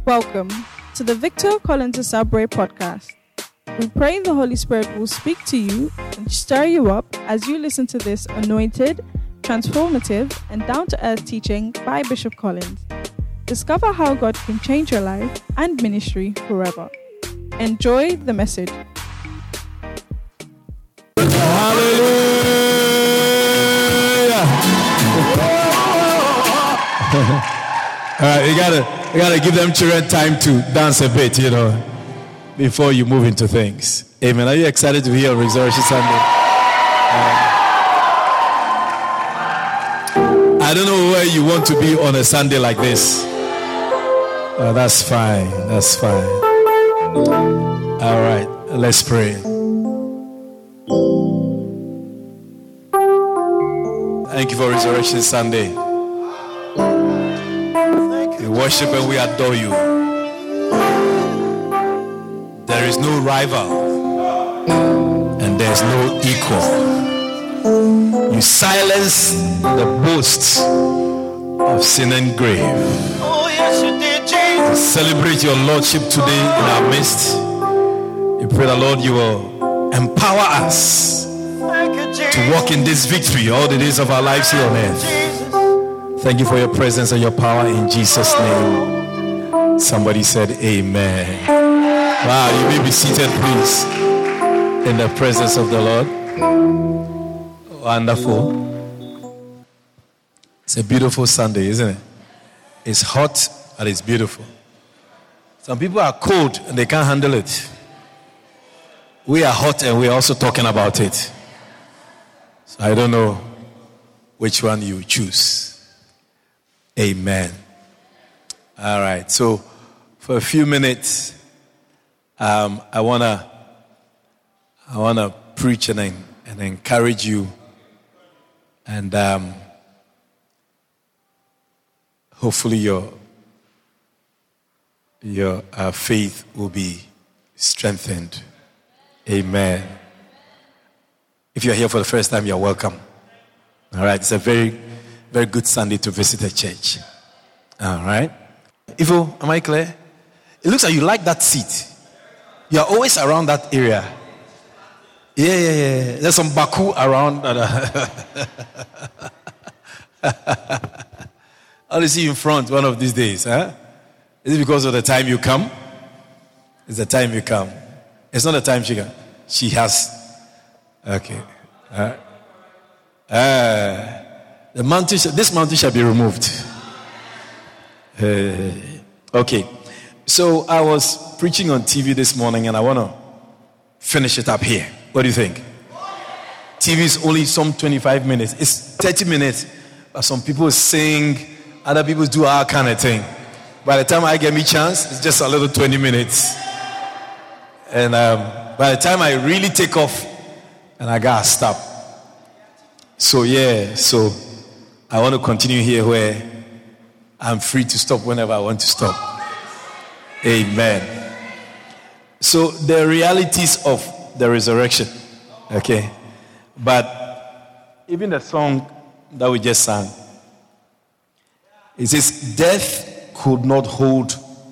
Welcome to the Victor Collins Asabray podcast. We pray the Holy Spirit will speak to you and stir you up as you listen to this anointed, transformative, and down-to-earth teaching by Bishop Collins. Discover how God can change your life and ministry forever. Enjoy the message. Hallelujah! All right, you gotta give them children time to dance a bit, before you move into things. Amen. Are you excited to be here on Resurrection Sunday? I don't know where you want to be on a Sunday like this. That's fine. That's fine. All right, let's pray. Thank you for Resurrection Sunday. We worship and we adore you. There is no rival and there's no equal. You silence the boasts of sin and grave. Oh, yes, you did, Jesus. We celebrate your Lordship today in our midst. We pray that, Lord, you will empower us to walk in this victory all the days of our lives here on earth. Thank you for your presence and your power in Jesus' name. Somebody said amen. Wow, you may be seated, please, in the presence of the Lord. Wonderful. It's a beautiful Sunday, isn't it? It's hot and it's beautiful. Some people are cold and they can't handle it. We are hot and we're also talking about it. So I don't know which one you choose. Amen. All right. So for a few minutes, I wanna preach and encourage you, and hopefully your faith will be strengthened. Amen. If you're here for the first time, you're welcome. All right. It's a very, very good Sunday to visit a church. All right. Ivo, am I clear? It looks like you like that seat. You are always around that area. Yeah. There's some Baku around. I'll see you in front one of these days. Huh? Is it because of the time you come? It's the time you come. It's not the time she comes. She has. Okay. This mountain shall be removed. Okay. So I was preaching on TV this morning and I want to finish it up here. What do you think? TV is only some 25 minutes. It's 30 minutes. Some people sing, other people do our kind of thing. By the time I get me chance, it's just a little 20 minutes. And by the time I really take off, and I gotta stop. So I want to continue here where I'm free to stop whenever I want to stop. Amen. So the realities of the resurrection, okay? But even the song that we just sang, it says death could not hold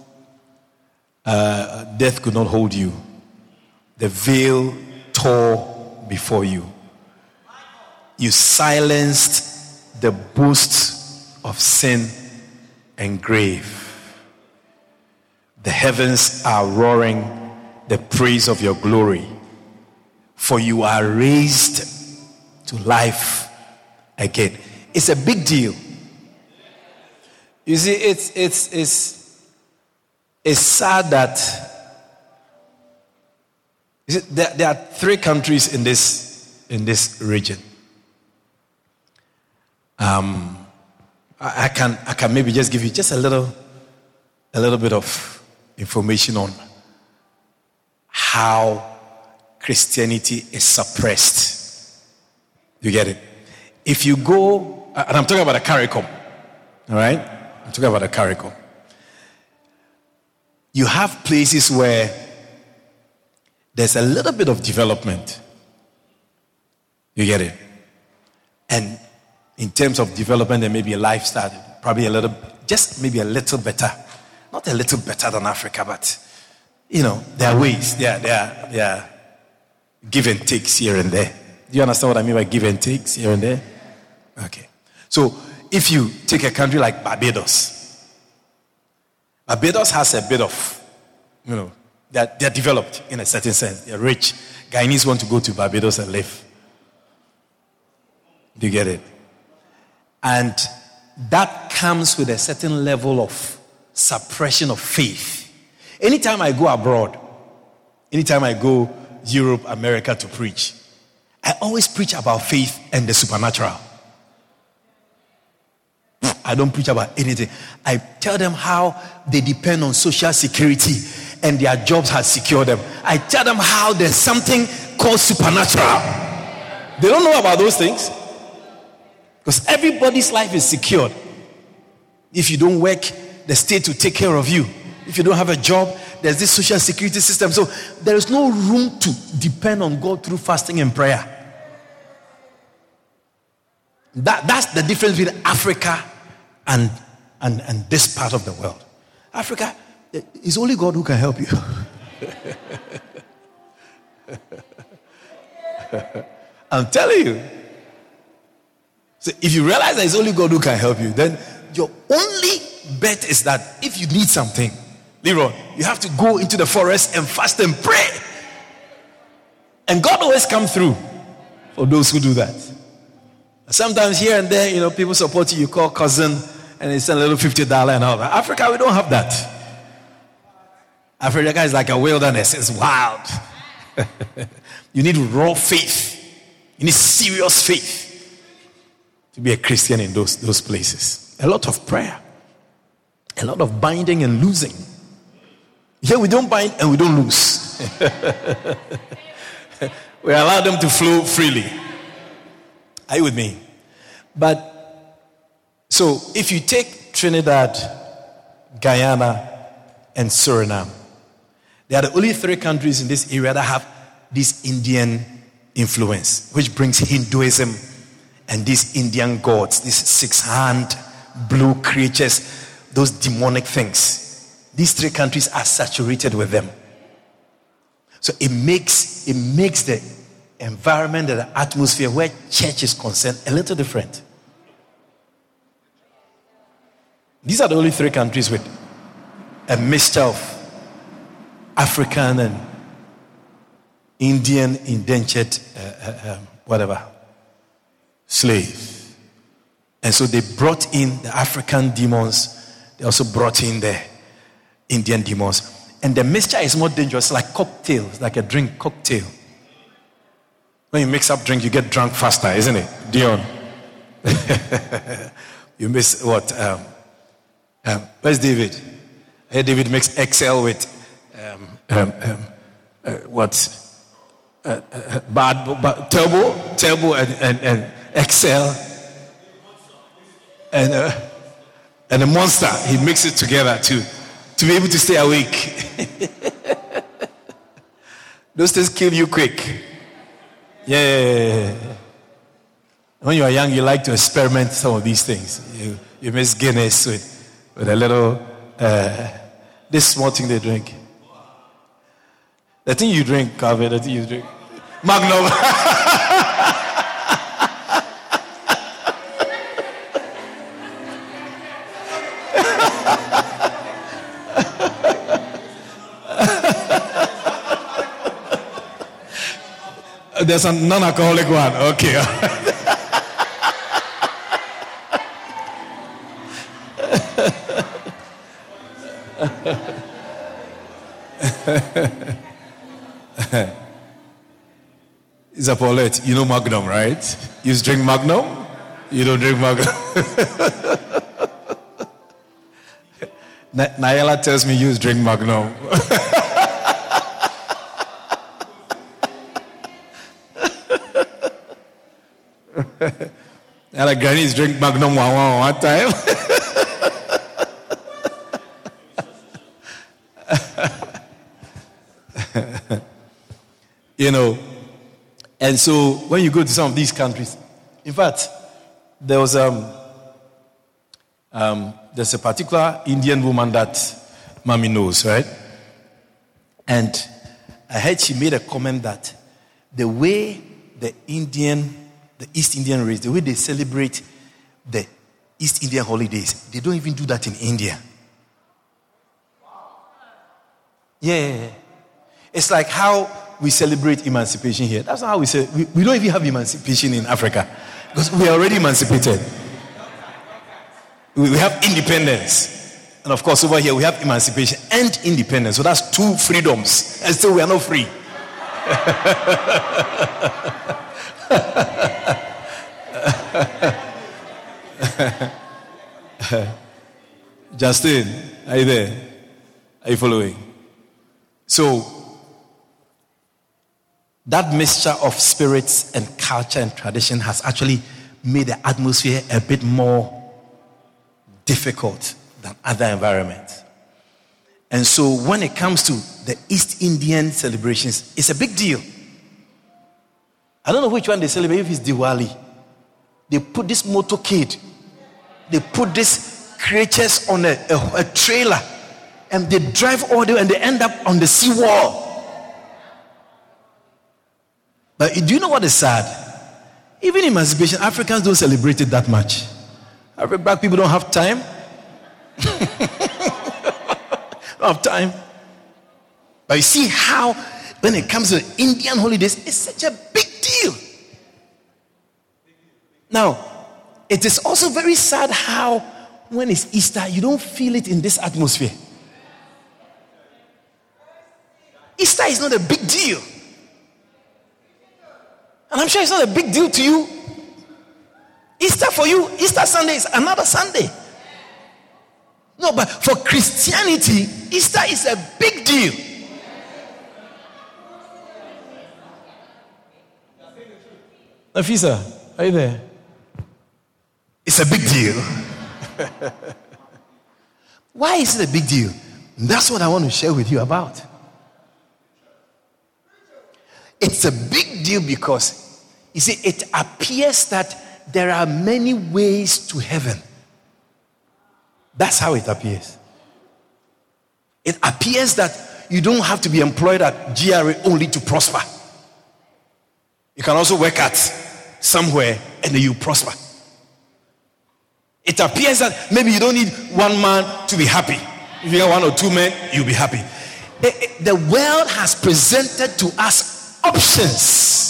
you. The veil tore before you. You silenced the boasts of sin and grave. The heavens are roaring the praise of your glory, for you are raised to life again. It's a big deal. You see, it's sad that there are 3 countries in this region. I can maybe just give you just a little bit of information on how Christianity is suppressed. You get it? If you go, and I'm talking about a CARICOM, all right? I'm talking about a CARICOM. You have places where there's a little bit of development. You get it? And in terms of development, there may be a lifestyle, probably maybe a little better not a little better than Africa, but, there are ways. There are give and takes here and there. Do you understand what I mean by give and takes here and there? Okay. So, if you take a country like Barbados, Barbados has a bit of, they're developed in a certain sense. They're rich. Guyanese want to go to Barbados and live. Do you get it? And that comes with a certain level of suppression of faith. Anytime I go abroad, anytime I go Europe, America to preach, I always preach about faith and the supernatural. I don't preach about anything. I tell them how they depend on social security and their jobs have secured them. I tell them how there's something called supernatural. They don't know about those things. Because everybody's life is secured. If you don't work, the state will take care of you. If you don't have a job, there's this social security system. So there is no room to depend on God through fasting and prayer. That's the difference between Africa and this part of the world. Africa, it's only God who can help you. I'm telling you. So if you realize that it's only God who can help you, then your only bet is that if you need something, Leroy, you have to go into the forest and fast and pray. And God always comes through for those who do that. Sometimes here and there, people support you. You call cousin and they send a little $50 and all that. Africa, we don't have that. Africa is like a wilderness. It's wild. You need raw faith. You need serious faith to be a Christian in those places. A lot of prayer. A lot of binding and losing. Here we don't bind and we don't lose. We allow them to flow freely. Are you with me? But, so if you take Trinidad, Guyana, and Suriname, they are the only 3 countries in this area that have this Indian influence, which brings Hinduism and these Indian gods, these 6-hand blue creatures, those demonic things. These 3 countries are saturated with them. So it makes the environment and the atmosphere where church is concerned a little different. These are the only 3 countries with a mixture of African and Indian indentured slave. And so they brought in the African demons. They also brought in the Indian demons. And the mixture is more dangerous, like cocktails, like a drink cocktail. When you mix up drink, you get drunk faster, isn't it, Dion? You miss what? Where's David? Hey, David makes XL with bad turbo and XL and a monster. He mixes it together to be able to stay awake. Those things kill you quick. Yeah. When you are young, you like to experiment some of these things. You mix Guinness with a little this small thing they drink. The thing you drink, Calvin, the thing you drink. Magnum. There's a non-alcoholic one. Okay. It's a Paulette. You know Magnum, right? You drink Magnum? You don't drink Magnum. Nayela tells me you drink Magnum. And like grannies drink Magnum one time. And so when you go to some of these countries, in fact, there was there's a particular Indian woman that Mommy knows, right? And I heard she made a comment that the way the East Indian race, the way they celebrate the East Indian holidays, they don't even do that in India. Yeah. It's like how we celebrate emancipation here. That's not how we say. We don't even have emancipation in Africa because we are already emancipated. We have independence. And of course, over here we have emancipation and independence. So that's two freedoms. And still we are not free. Justin, are you there? Are you following? So, that mixture of spirits and culture and tradition has actually made the atmosphere a bit more difficult than other environments. And so when it comes to the East Indian celebrations, it's a big deal. I don't know which one they celebrate, if it's Diwali. They put this motorcade, they put these creatures on a trailer, and they drive all the way and they end up on the seawall. But do you know what is sad? Even emancipation, Africans don't celebrate it that much. Black people don't have time. Don't have time. But you see how, when it comes to Indian holidays, it's such a big deal. Now, it is also very sad how, when it's Easter, you don't feel it in this atmosphere. Easter is not a big deal. And I'm sure it's not a big deal to you. Easter for you, Easter Sunday is another Sunday. No, but for Christianity, Easter is a big deal. Nafisa, are you there? It's a big deal. Why is it a big deal? That's what I want to share with you about. It's a big deal because, you see, it appears that there are many ways to heaven. That's how it appears. It appears that you don't have to be employed at GRA only to prosper. You can also work at somewhere and then you prosper. It appears that maybe you don't need one man to be happy. If you got one or two men, you'll be happy. The world has presented to us options.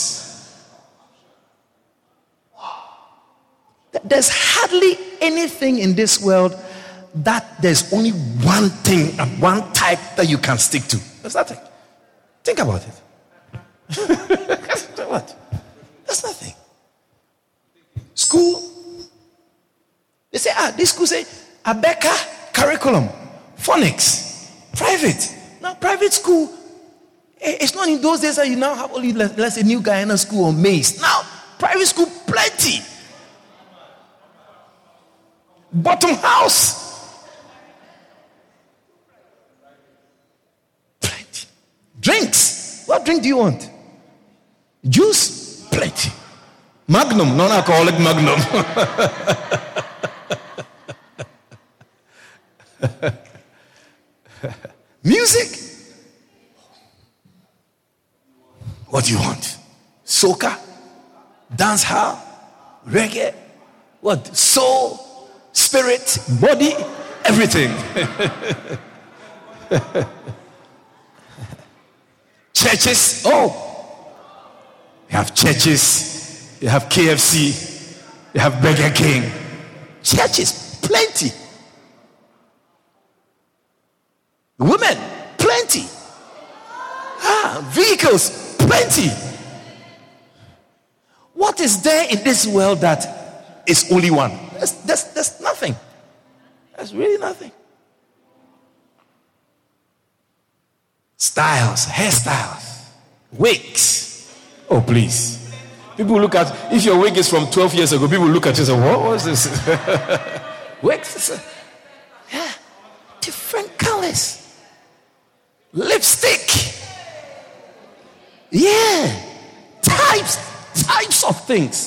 There's hardly anything in this world that there's only one thing and one type that you can stick to. There's nothing. Think about it. What? There's nothing. School. They say, this school say, Abeka curriculum, phonics, private. Now, private school, it's not in those days that you now have only, let's say, New Guyana School or Mace. Now, private school, plenty. Bottom house. Plenty. Drinks. What drink do you want? Juice? Plenty. Magnum, non-alcoholic Magnum. Music? What do you want? Soca? Dancehall? Reggae? What? Soul? Spirit? Body? Everything. Churches? Oh, you have churches, you have KFC, you have Burger King. Churches, plenty. Women, plenty. Vehicles, plenty. What is there in this world that is only one? There's nothing. There's really nothing. Styles, hairstyles, wigs. Oh, please. People look at, if your wig is from 12 years ago, people look at you and say, what was this? Wigs? Yeah. Different colors. Lipstick. Yeah. Types of things.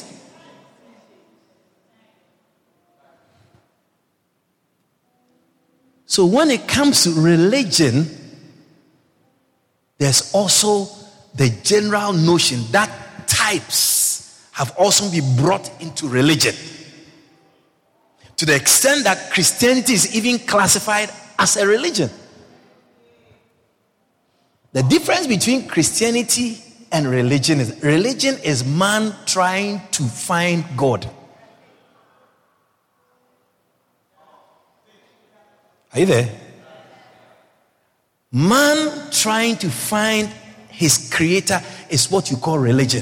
So when it comes to religion, there's also the general notion that types have also been brought into religion, to the extent that Christianity is even classified as a religion. The difference between Christianity and religion is man trying to find God. Are you there? Man trying to find his creator is what you call religion.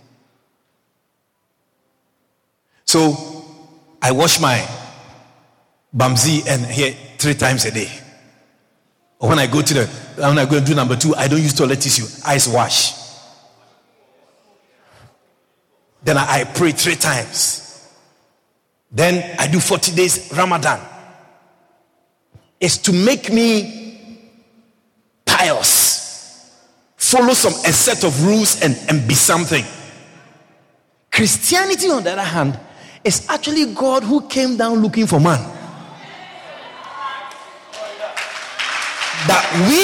So I wash my bamzi and hair 3 times a day. Or when I go to do number 2, I don't use toilet tissue, ice wash. Then I pray 3 times. Then I do 40 days Ramadan. It's to make me pious, follow a set of rules and be something. Christianity, on the other hand, is actually God who came down looking for man. That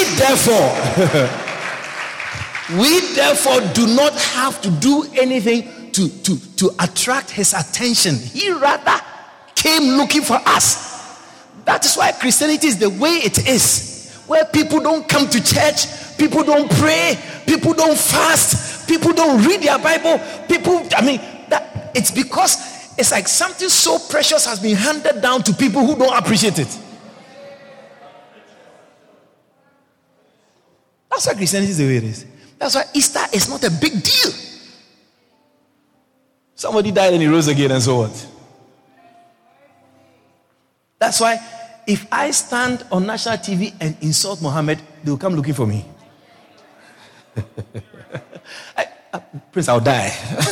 we therefore do not have to do anything to attract his attention. He rather came looking for us. That is why Christianity is the way it is, where people don't come to church, people don't pray, people don't fast, people don't read their Bible. It's because it's like something so precious has been handed down to people who don't appreciate it. That's why Christianity is the way it is. That's why Easter is not a big deal. Somebody died and he rose again, and so what? That's why if I stand on national TV and insult Muhammad, they will come looking for me. Prince, I'll die.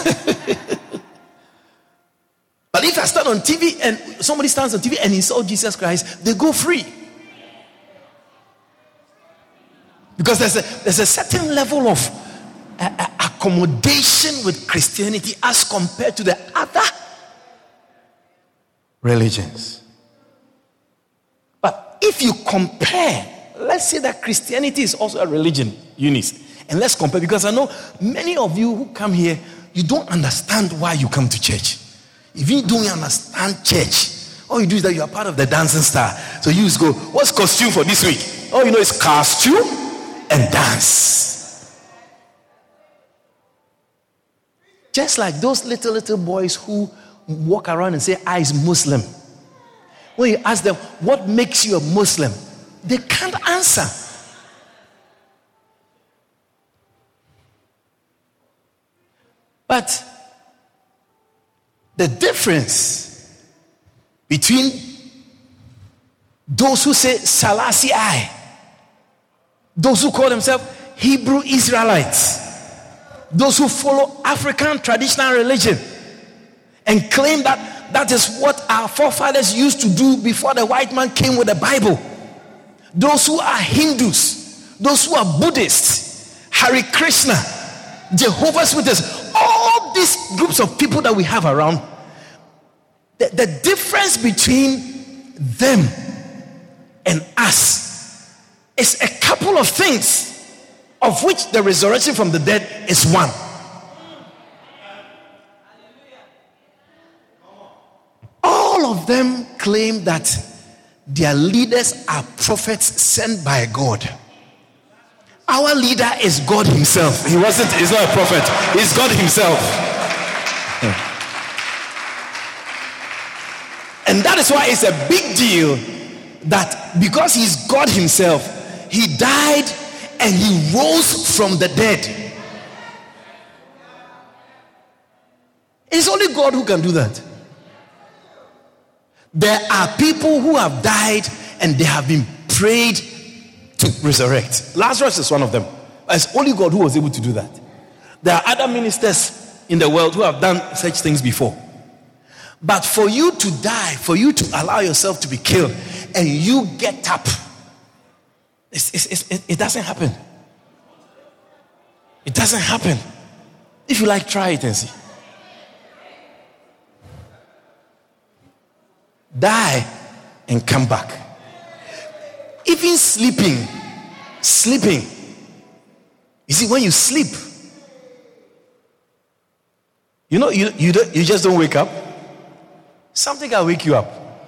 But if I stand on TV and somebody stands on TV and insults Jesus Christ, they go free. Because there's a certain level of accommodation with Christianity as compared to the other religions. But if you compare, let's say that Christianity is also a religion, Eunice, and let's compare, because I know many of you who come here, you don't understand why you come to church. If you don't understand church, all you do is that you are part of the dancing star. So you just go, what's costume for this week? Oh, you know, it's costume and dance. Just like those little boys who walk around and say, I is Muslim. When you ask them, what makes you a Muslim? They can't answer. But the difference between those who say Selassie I, those who call themselves Hebrew Israelites, those who follow African traditional religion and claim that is what our forefathers used to do before the white man came with the Bible, those who are Hindus, those who are Buddhists, Hare Krishna, Jehovah's Witnesses, all these groups of people that we have around, the difference between them and us is a couple of things, of which the resurrection from the dead is one. All of them claim that their leaders are prophets sent by God. Our leader is God himself. He's not a prophet. He's God himself. And that is why it's a big deal that because he's God himself, he died and he rose from the dead. It is only God who can do that. There are people who have died and they have been prayed to resurrect. Lazarus is one of them. It's only God who was able to do that. There are other ministers in the world who have done such things before. But for you to die, for you to allow yourself to be killed, and you get up, it doesn't happen. It doesn't happen. If you like, try it and see. Die and come back. even sleeping. You see, when you sleep, you just don't wake up. Something can wake you up.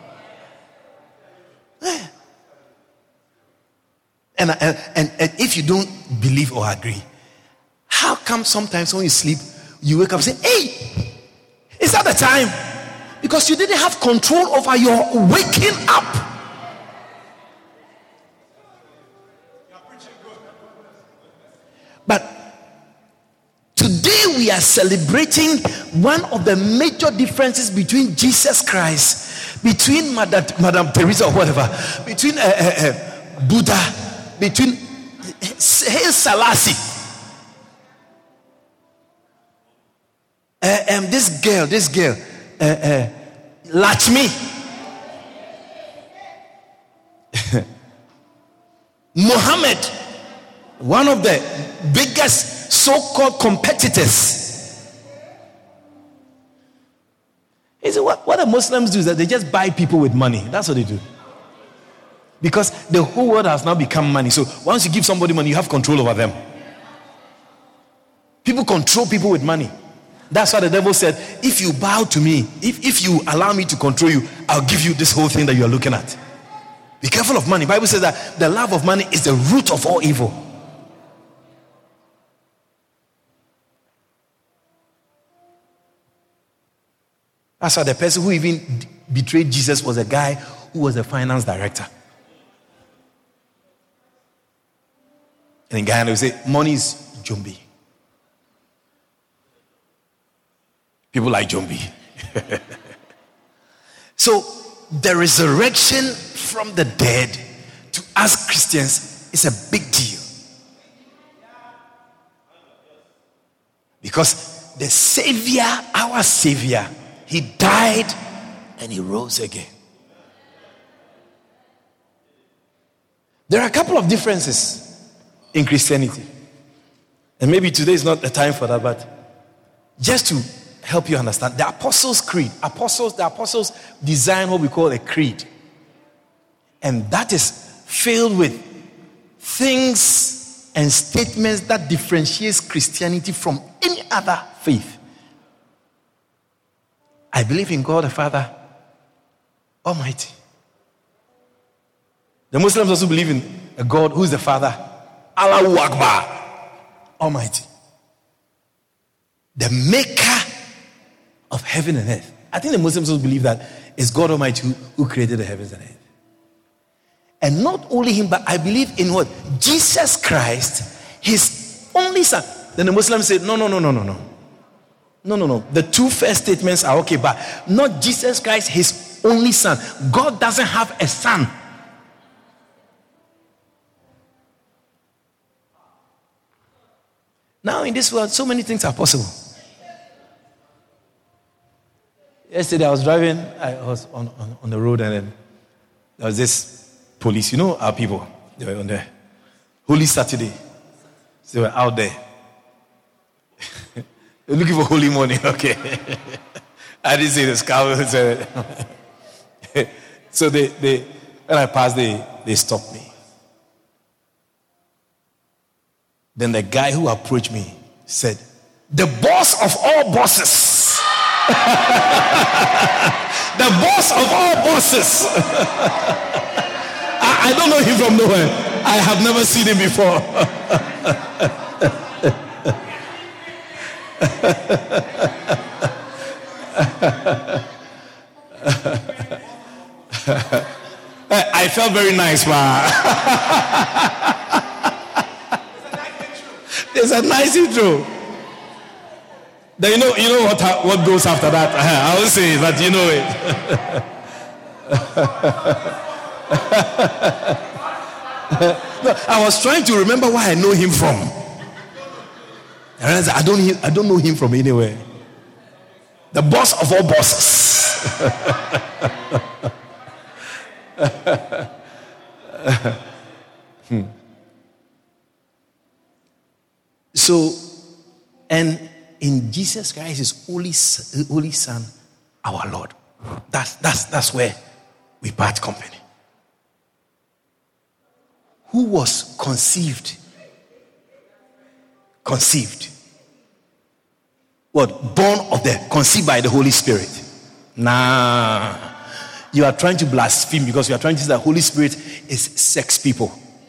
And if you don't believe or agree, how come sometimes when you sleep, you wake up and say, hey, is that the time? Because you didn't have control over your waking up. But today we are celebrating one of the major differences between Jesus Christ, between Madame Teresa or whatever, between Buddha, between Haile Selassie, this girl, Lakshmi, Muhammad, one of the biggest so-called competitors. Is what the Muslims do is that they just buy people with money. That's what they do. Because the whole world has now become money. So once you give somebody money, you have control over them. People control people with money. That's why the devil said, if you bow to me, if you allow me to control you, I'll give you this whole thing that you are looking at. Be careful of money. The Bible says that the love of money is the root of all evil. That's why the person who even betrayed Jesus was a guy who was a finance director. And in Ghana, we say, money is Jumbi. People like Jumbi. So, the resurrection from the dead to us Christians is a big deal. Because the Savior, our Savior, he died and he rose again. There are a couple of differences in Christianity. And maybe today is not the time for that, but just to help you understand, the Apostles' Creed. The apostles designed what we call a creed. And that is filled with things and statements that differentiates Christianity from any other faith. I believe in God the Father Almighty. The Muslims also believe in a God who is the Father, Allahu Akbar, Almighty. The maker of heaven and earth. I think the Muslims also believe that it's God Almighty who created the heavens and earth. And not only him, but I believe in what? Jesus Christ, his only son. Then the Muslims say, no. No. The two first statements are okay, but not Jesus Christ, his only son. God doesn't have a son. Now in this world, so many things are possible. Yesterday I was driving, I was on the road, and then there was this police, our people, they were on the Holy Saturday. So they were out there. They're looking for holy money, okay. I didn't say the scout. So they when I passed, they stopped me. Then the guy who approached me said, the boss of all bosses. The boss of all bosses. I don't know him from nowhere. I have never seen him before. I felt very nice, man. It's a nice intro. Then you know what goes after that. I will say, but you know it. No, I was trying to remember where I know him from. I realized I don't know him from anywhere. The boss of all bosses. So, and in Jesus Christ, his holy Son, our Lord. That's where we part company. who was conceived. Conceived. What? Born of conceived by the Holy Spirit. Nah. You are trying to blaspheme because you are trying to say that the Holy Spirit is sex people.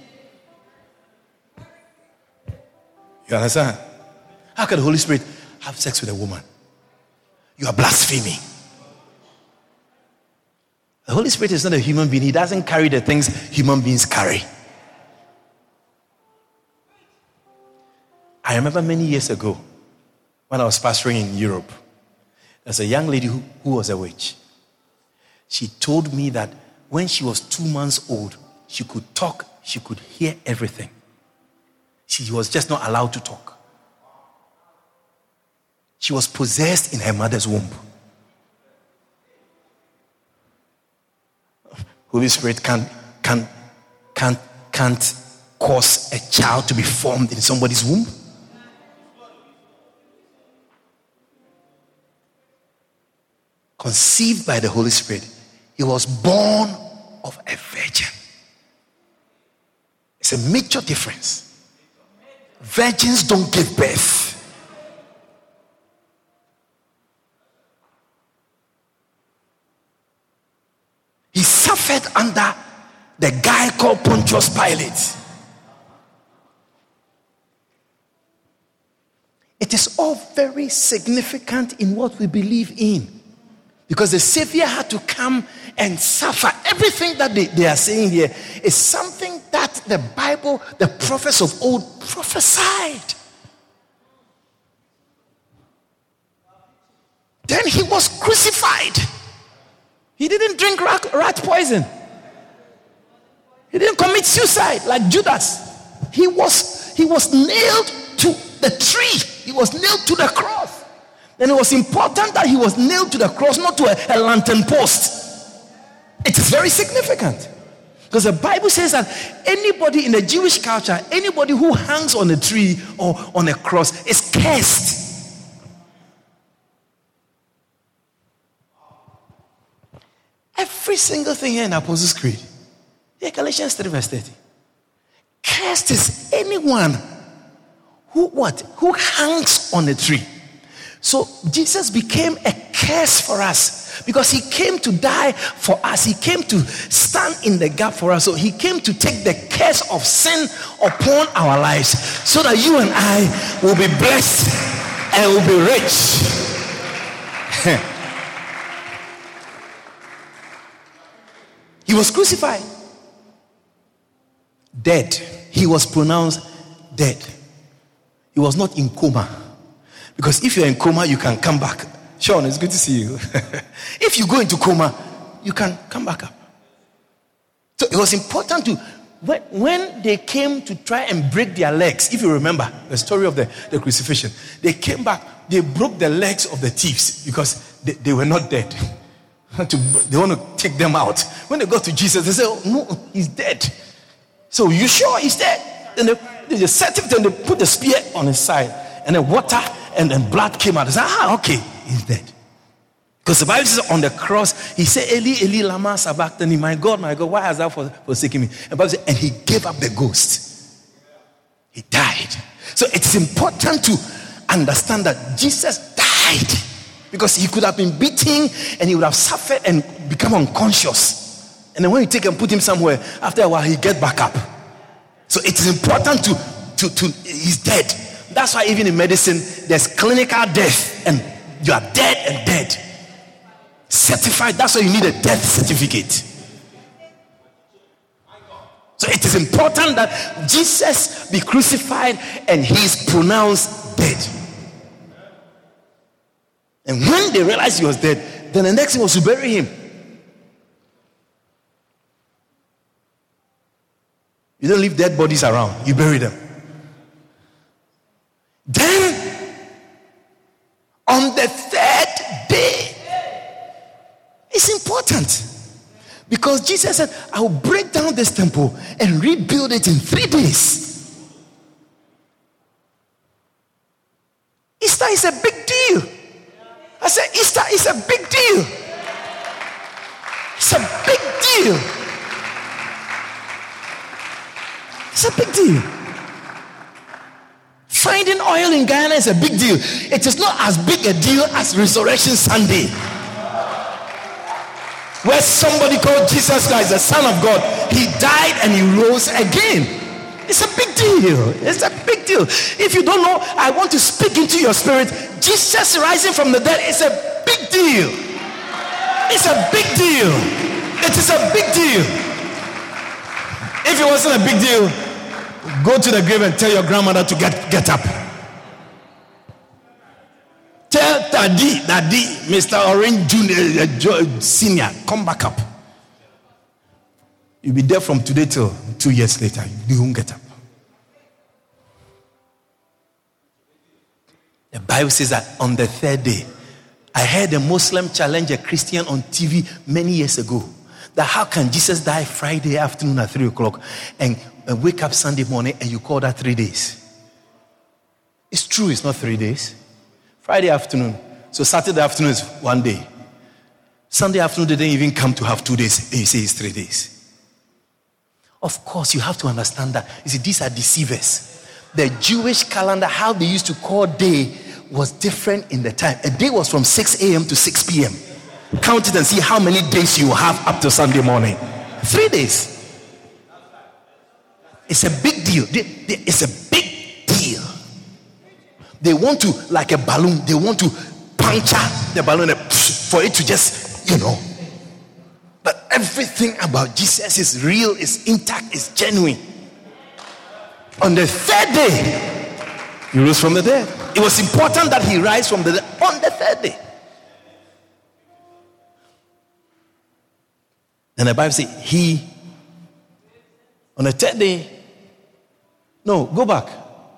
You understand? How can the Holy Spirit have sex with a woman? You are blaspheming. The Holy Spirit is not a human being. He doesn't carry the things human beings carry. I remember many years ago when I was pastoring in Europe, there's a young lady who was a witch. She told me that when she was 2 months old, she could talk, she could hear everything. She was just not allowed to talk. She was possessed in her mother's womb. Holy Spirit can't cause a child to be formed in somebody's womb. Conceived by the Holy Spirit. He was born of a virgin. It's a major difference. Virgins don't give birth. He suffered under the guy called Pontius Pilate. It is all very significant in what we believe in. Because the Savior had to come and suffer. Everything that they are saying here is something that the Bible, the prophets of old prophesied. Then he was crucified. He didn't drink rat poison. He didn't commit suicide like Judas. He was nailed to the tree. He was nailed to the cross. And it was important that he was nailed to the cross, not to a lantern post. It is very significant. Because the Bible says that anybody in the Jewish culture, anybody who hangs on a tree or on a cross is cursed. Every single thing here in Apostles' Creed. Yeah, Galatians 3 verse 30. Cursed is anyone who hangs on a tree. So Jesus became a curse for us because he came to die for us. He came to stand in the gap for us. So he came to take the curse of sin upon our lives so that you and I will be blessed and will be rich. He was crucified. Dead. He was pronounced dead. He was not in coma. Because if you're in coma, you can come back. Sean, it's good to see you. If you go into coma, you can come back up. So it was important to, when they came to try and break their legs, if you remember the story of the crucifixion, they came back, they broke the legs of the thieves because they were not dead. They want to take them out. When they got to Jesus, they said, oh, no, he's dead. So you sure he's dead? And they set it and they put the spear on his side. And then water and then blood came out. They said, okay, he's dead. Because the Bible says on the cross, he said, Eli, Eli, lama sabachthani, my God, why has thou forsaken me? And the Bible said, and he gave up the ghost. He died. So it's important to understand that Jesus died. Because he could have been beaten and he would have suffered and become unconscious. And then when you take and put him somewhere, after a while, he get back up. So it is important to he's dead. That's why even in medicine, there's clinical death and you are dead and dead. Certified, that's why you need a death certificate. So it is important that Jesus be crucified and he is pronounced dead. And when they realized he was dead, then the next thing was to bury him. You don't leave dead bodies around, you bury them. Then, on the third day, it's important. Because Jesus said, I will break down this temple and rebuild it in 3 days. Easter is a big deal. I said, Easter is a big deal. It's a big deal. It's a big deal. Finding oil in Guyana is a big deal. It is not as big a deal as Resurrection Sunday, where somebody called Jesus Christ, the Son of God, he died and he rose again. It's a big deal. It's a big deal. If you don't know, I want to speak into your spirit. Jesus rising from the dead is a big deal. It's a big deal. It is a big deal. If it wasn't a big deal, go to the grave and tell your grandmother to get up. Tell Daddy, Mr. Orange Junior, Senior, come back up. You'll be there from today till 2 years later. You won't get up. The Bible says that on the third day, I heard a Muslim challenge a Christian on TV many years ago. That how can Jesus die Friday afternoon at 3 o'clock and wake up Sunday morning and you call that 3 days? It's true, it's not 3 days. Friday afternoon. So Saturday afternoon is 1 day. Sunday afternoon, they didn't even come to have 2 days. And you say it's 3 days. Of course, you have to understand that. You see, these are deceivers. The Jewish calendar, how they used to call day, was different in the time. A day was from 6 a.m. to 6 p.m. Count it and see how many days you have up to Sunday morning. 3 days. It's a big deal. It's a big deal. They want to, like a balloon, they want to puncture the balloon for it to just, But everything about Jesus is real, is intact, is genuine. On the third day, he rose from the dead. It was important that he rise from the dead on the third day. And the Bible says on the third day. No, go back.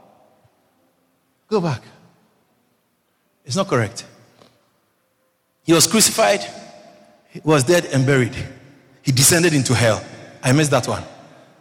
Go back. It's not correct. He was crucified, he was dead and buried. He descended into hell. I missed that one.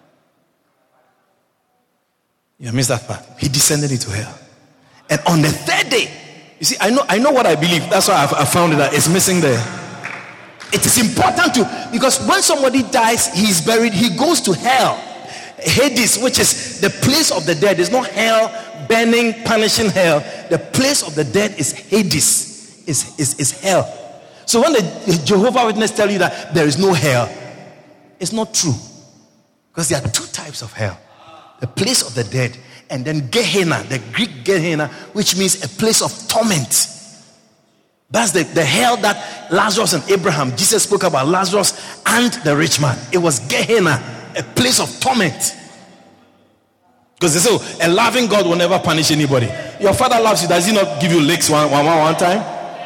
You missed that part. He descended into hell. And on the third day, you see, I know what I believe. That's why I found it that it's missing there. It is important because when somebody dies, he is buried, he goes to hell. Hades, which is the place of the dead. It's not hell, burning, punishing hell. The place of the dead is Hades, is hell. So when the Jehovah's Witnesses tell you that there is no hell, it's not true. Because there are two types of hell. The place of the dead, and then Gehenna, the Greek Gehenna, which means a place of torment. That's the hell that Lazarus and Abraham, Jesus spoke about Lazarus and the rich man. It was Gehenna, a place of torment. Because they say, a loving God will never punish anybody. Your father loves you. Does he not give you licks one time?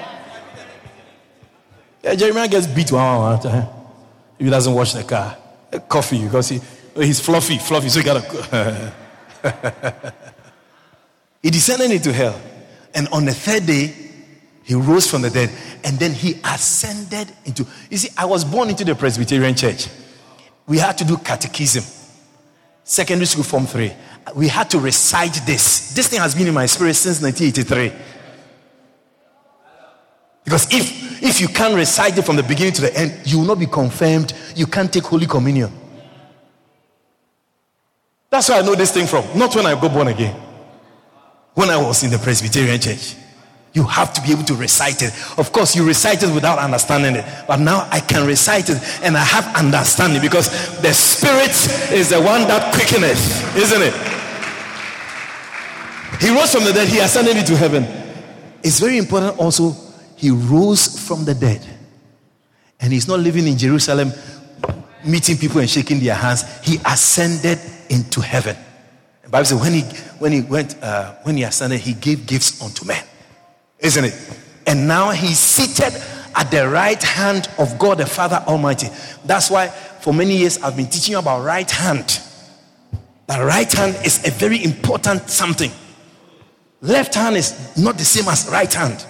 Yeah, Jeremiah gets beat one time. If he doesn't wash the car. Coffee, because he's fluffy, so you gotta. He descended into hell. And on the third day, he rose from the dead. And then he ascended into. You see, I was born into the Presbyterian church. We had to do catechism. Secondary school form 3. We had to recite this. This thing has been in my spirit since 1983. Because if you can't recite it from the beginning to the end, you will not be confirmed. You can't take Holy Communion. That's where I know this thing from. Not when I got born again. When I was in the Presbyterian church. You have to be able to recite it. Of course, you recite it without understanding it. But now I can recite it and I have understanding because the Spirit is the one that quickeneth, isn't it? He rose from the dead. He ascended into heaven. It's very important also, he rose from the dead. And he's not living in Jerusalem, meeting people and shaking their hands. He ascended into heaven. The Bible says when he ascended, he gave gifts unto men. Isn't it? And now he's seated at the right hand of God the Father Almighty. That's why for many years I've been teaching you about right hand. The right hand is a very important something. Left hand is not the same as right hand.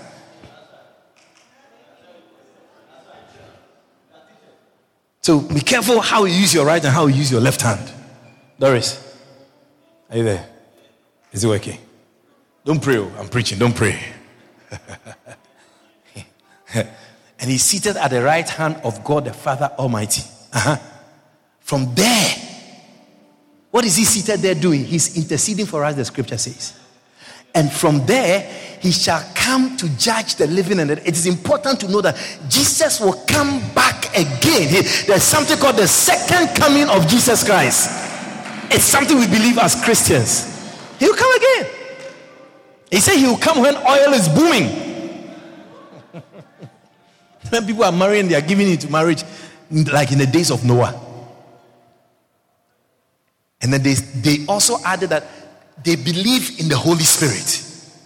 So be careful how you use your right and how you use your left hand. Doris, are you there? Is it working? Don't pray. I'm preaching. Don't pray. And he's seated at the right hand of God the Father Almighty. From there, What is he seated there doing? He's interceding for us, the scripture says. And from there, he shall come to judge the living and the dead. It is important to know that Jesus will come back again. There's something called the second coming of Jesus Christ. It's something we believe as Christians. He will come again. He said he will come when oil is booming. When people are marrying, they are giving into marriage like in the days of Noah. And then they also added that they believe in the Holy Spirit.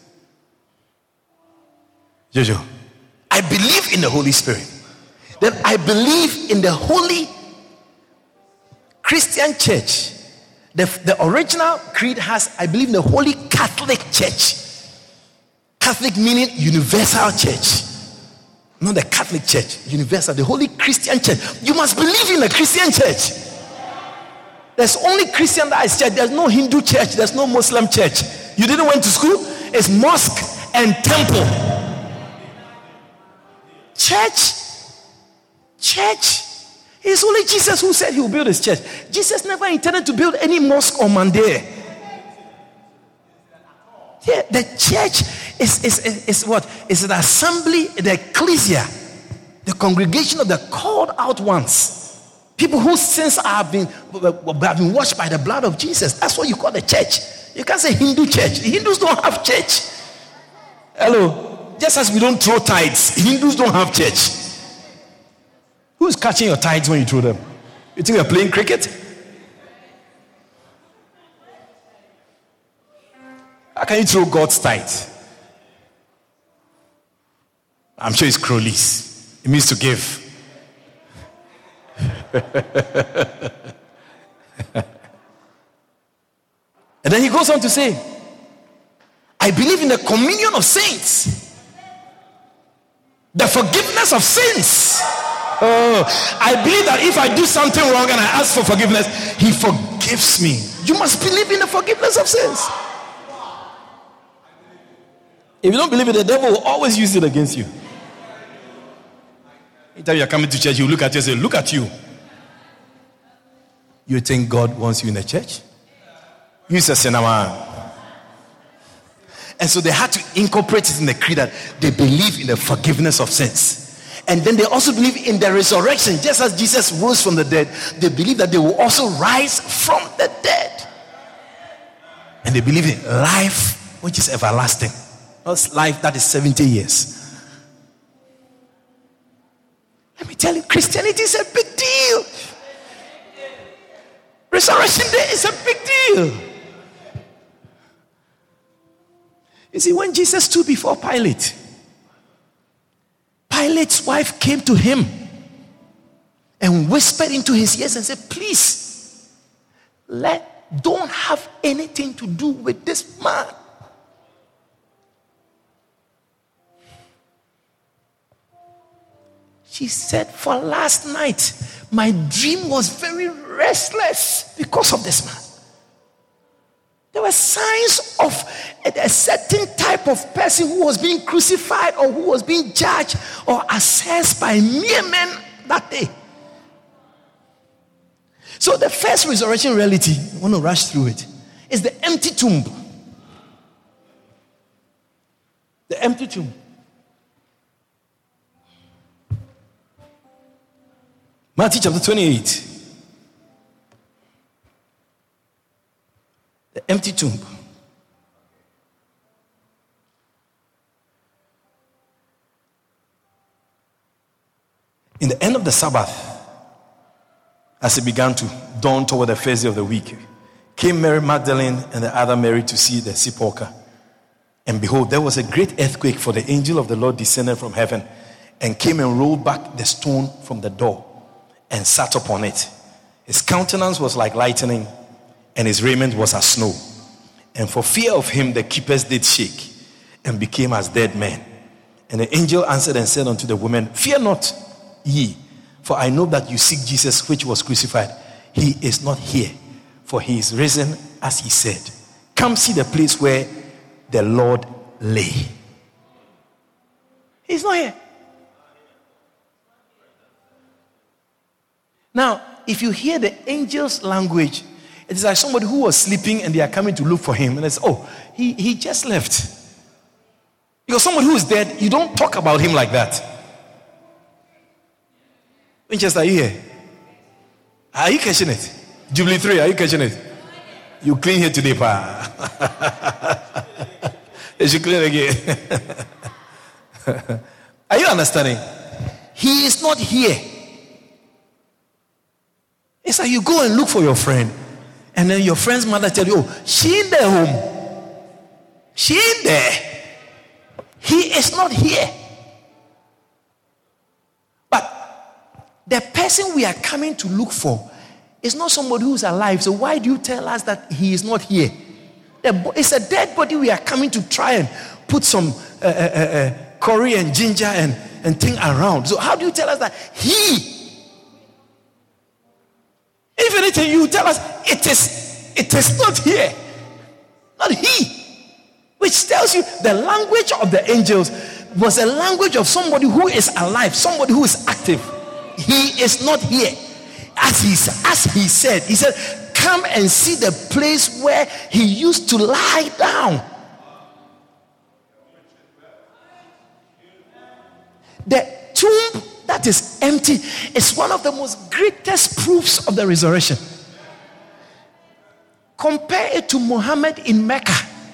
Jojo, I believe in the Holy Spirit. Then I believe in the Holy Christian Church. The original creed has, I believe in the Holy Catholic Church. Catholic meaning universal church. Not the Catholic Church, universal, the Holy Christian Church. You must believe in the Christian church. There's only Christian that is church. There's no Hindu church. There's no Muslim church. You didn't went to school? It's mosque and temple. Church. It's only Jesus who said he will build his church. Jesus never intended to build any mosque or mandate. Yeah, the church is what? It's an assembly, the ecclesia, the congregation of the called out ones. People whose sins have been washed by the blood of Jesus. That's what you call the church. You can't say Hindu church. The Hindus don't have church. Hello. Just as we don't throw tithes, Hindus don't have church. Who's catching your tithes when you throw them? You think you're playing cricket? How can you throw God's tithe? I'm sure it's Crowley's. It means to give. And then he goes on to say, I believe in the communion of saints, the forgiveness of sins. I believe that if I do something wrong and I ask for forgiveness, he forgives me. You must believe in the forgiveness of sins. If you don't believe it, the devil will always use it against you. Anytime you're coming to church, you look at you and say, look at you. You think God wants you in the church? You say, Senama. And so they had to incorporate it in the creed that they believe in the forgiveness of sins. And then they also believe in the resurrection. Just as Jesus rose from the dead, they believe that they will also rise from the dead. And they believe in life which is everlasting. Not life that is 70 years. Let me tell you, Christianity is a big deal. Resurrection Day is a big deal. You see, when Jesus stood before Pilate, Pilate's wife came to him and whispered into his ears and said, please, don't have anything to do with this man. She said, for last night, my dream was very restless because of this man. There were signs of a certain type of person who was being crucified or who was being judged or assessed by mere men that day. So the first resurrection reality, I want to rush through it, is the empty tomb. The empty tomb. Matthew chapter 28. The empty tomb. In the end of the Sabbath, as it began to dawn toward the first day of the week, came Mary Magdalene and the other Mary to see the sepulchre. And behold, there was a great earthquake, for the angel of the Lord descended from heaven and came and rolled back the stone from the door and sat upon it. His countenance was like lightning, and his raiment was as snow. And for fear of him, the keepers did shake and became as dead men. And the angel answered and said unto the women, fear not ye, for I know that you seek Jesus, which was crucified. He is not here, for he is risen, as he said. Come see the place where the Lord lay. He's not here. Now, if you hear the angel's language, It is like somebody who was sleeping and they are coming to look for him. And they say, oh, he just left. Because somebody who is dead, you don't talk about him like that. Winchester, are you here? Are you catching it? Jubilee 3, are you catching it? You clean here today, pa. You should clean again. Are you understanding? He is not here. It's like you go and look for your friend, and then your friend's mother tell you, oh, she in their home. She in there. He is not here. But the person we are coming to look for is not somebody who's alive. So why do you tell us that he is not here? It's a dead body we are coming to try and put some curry and ginger and thing around. So how do you tell us that he? If anything, you tell us it is not here. Not he. Which tells you the language of the angels was a language of somebody who is alive, somebody who is active. He is not here. As he said, come and see the place where he used to lie down. The tomb that is empty is one of the most greatest proofs of the resurrection. Compare it to Muhammad in Mecca.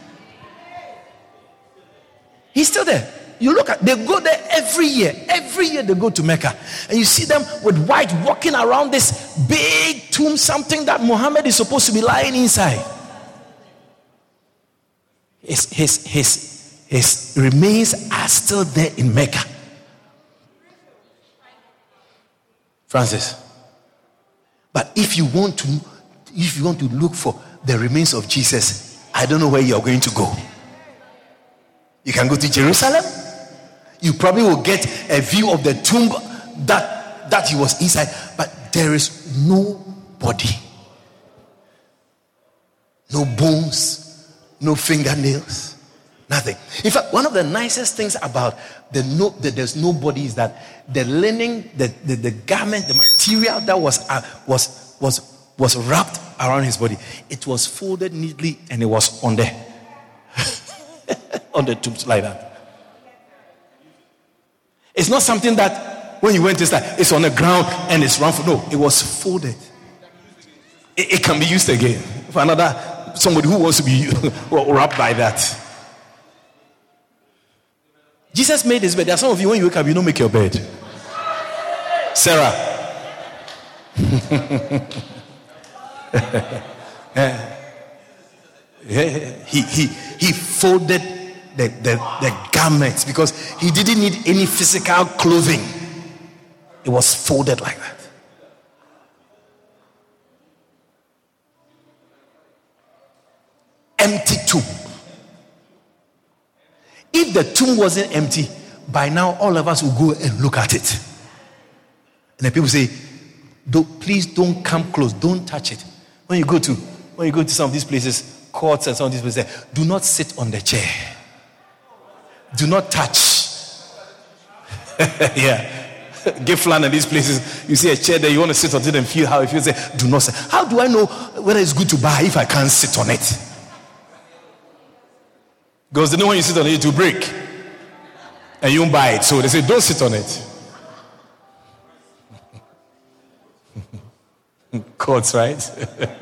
He's still there. You look at, they go there every year. Every year they go to Mecca. And you see them with white walking around this big tomb, something that Muhammad is supposed to be lying inside. His remains are still there in Mecca. Francis. But if you want to look for the remains of Jesus, I don't know where you're going to go. You can go to Jerusalem. You probably will get a view of the tomb that he was inside, but there is no body, no bones, no fingernails, nothing. In fact, one of the nicest things about that there's no body is that the linen, the garment, the material that was wrapped around his body, it was folded neatly and it was on there. On the tubes like that. It's not something that when you went to start, it's on the ground and it's round. No, it was folded. It can be used again for somebody who wants to be wrapped by that. Jesus made his bed. There are some of you, when you wake up, you don't make your bed. Sarah. He folded the garments because he didn't need any physical clothing. It was folded like that. Empty tomb. If the tomb wasn't empty, by now all of us will go and look at it. And the people say, please don't come close, don't touch it. When you go to some of these places, courts and some of these places, do not sit on the chair. Do not touch. Yeah. Give flan in these places. You see a chair there, you want to sit on it and feel how it feels. Do not sit. How do I know whether it's good to buy if I can't sit on it? Because they know when you sit on it, it will break. And you won't buy it. So they say, don't sit on it. Courts, right?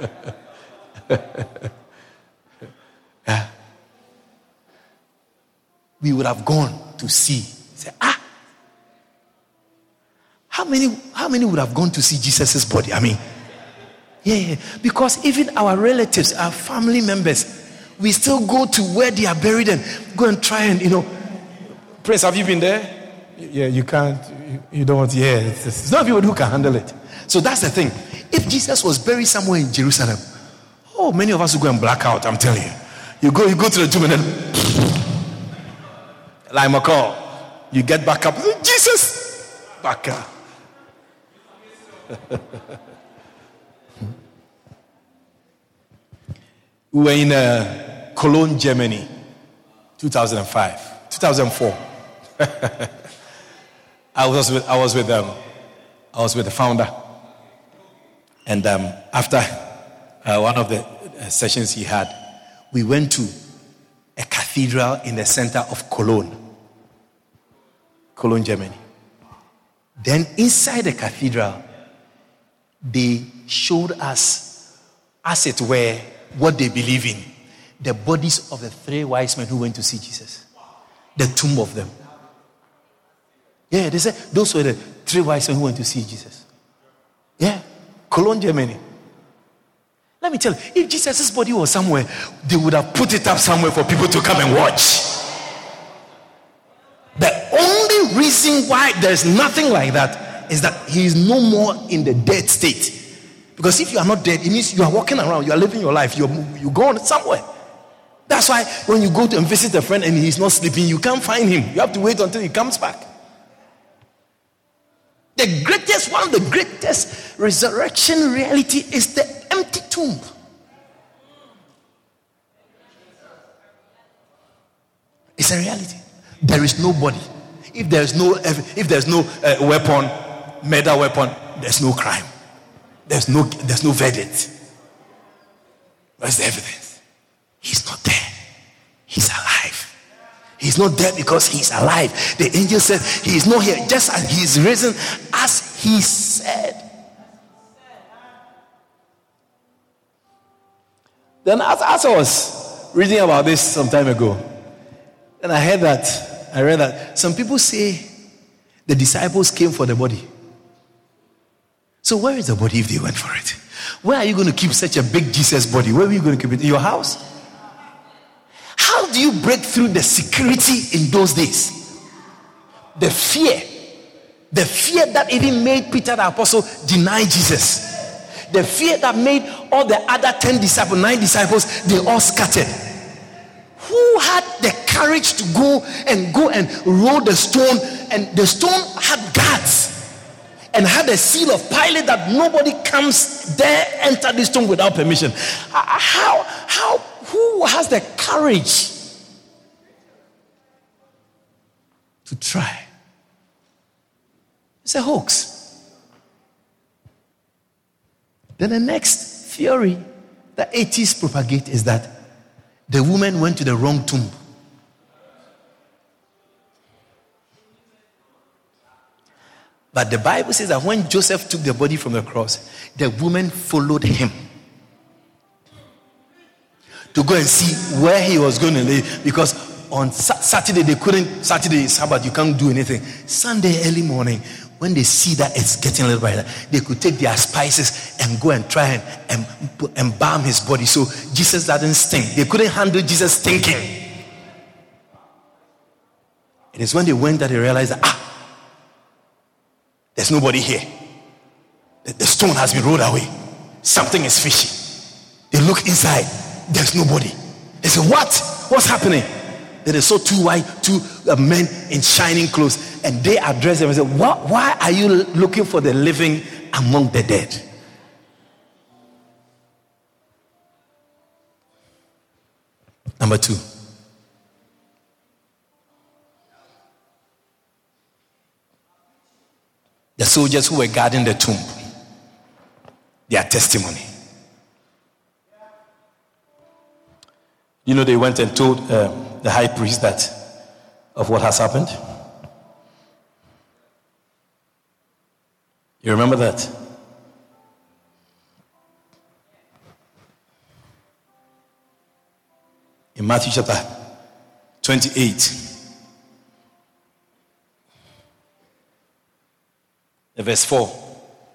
Yeah. We would have gone to see. Say, how many would have gone to see Jesus' body? I mean, yeah. Because even our relatives, our family members, we still go to where they are buried and go and try and, Prince, have you been there? Yeah, you can't. You don't want to. Yeah, it's not people who can handle it. So that's the thing. If Jesus was buried somewhere in Jerusalem, many of us will go and black out. I'm telling you. You go to the tomb and then, like McCall, you get back up. Jesus, back up. We were in Cologne, Germany, 2004. I was with the founder, and after one of the sessions he had, we went to a cathedral in the center of Cologne, Germany. Then inside the cathedral, they showed us, as it were, what they believe in. The bodies of the 3 wise men who went to see Jesus. The tomb of them. Yeah, they said those were the 3 wise men who went to see Jesus. Yeah, Cologne, Germany. Let me tell you, if Jesus' body was somewhere, they would have put it up somewhere for people to come and watch. The only reason why there's nothing like that is that he is no more in the dead state. Because if you are not dead, it means you are walking around, you are living your life, you're going somewhere. That's why when you go to and visit a friend and he's not sleeping, you can't find him. You have to wait until he comes back. One of the greatest resurrection reality is the empty tomb. It's a reality. There is no body. If there's no weapon, murder weapon, there's no crime. There's no verdict. Where's the evidence? He's not there. He's alive. He's not dead because he's alive. The angel said he is not here, just as he is risen, as he said. Then as I was reading about this some time ago, and I read that some people say the disciples came for the body. So where is the body if they went for it? Where are you going to keep such a big Jesus body? Where are you going to keep it? In your house? How do you break through the security in those days? The fear that even made Peter the apostle deny Jesus. The fear that made all the other 9 disciples, they all scattered. Who had the courage to go and roll the stone, and the stone had guards and had a seal of Pilate that nobody comes there enter this tomb without permission? Who has the courage to try? It's a hoax. Then the next theory that atheists propagate is that the woman went to the wrong tomb. But the Bible says that when Joseph took the body from the cross, the woman followed him to go and see where he was going to lay, because on Saturday Saturday is Sabbath, you can't do anything. Sunday early morning, when they see that it's getting a little brighter, they could take their spices and go and try and embalm his body so Jesus doesn't stink. They couldn't handle Jesus stinking. It is when they went that they realized that there's nobody here. The stone has been rolled away. Something is fishy. They look inside. There's nobody. They say, what? What's happening? Then they saw two men in shining clothes, and they addressed them and said, why are you looking for the living among the dead? Number 2. The soldiers who were guarding the tomb, their testimony. You know, they went and told the high priest that of what has happened. You remember that? In Matthew chapter 28, verse 4,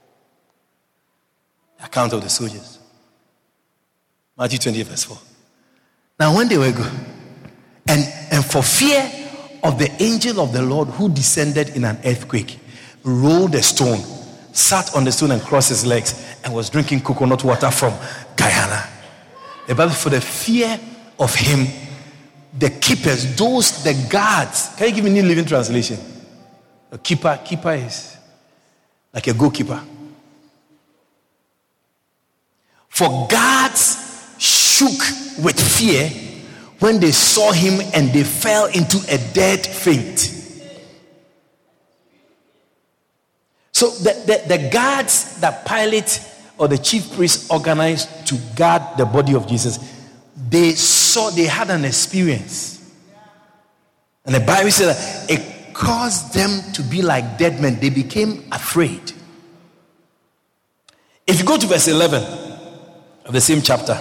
the account of the soldiers. Matthew 28, verse 4. Now when they were good, and for fear of the angel of the Lord who descended in an earthquake, rolled a stone, sat on the stone and crossed his legs, and was drinking coconut water from Guyana. The Bible, for the fear of him, the keepers, the guards. Can you give me New Living Translation? A keeper is like a goalkeeper. For guards shook with fear when they saw him, and they fell into a dead faint. So the guards that Pilate or the chief priests organized to guard the body of Jesus, they had an experience. And the Bible said that it caused them to be like dead men. They became afraid. If you go to verse 11 of the same chapter,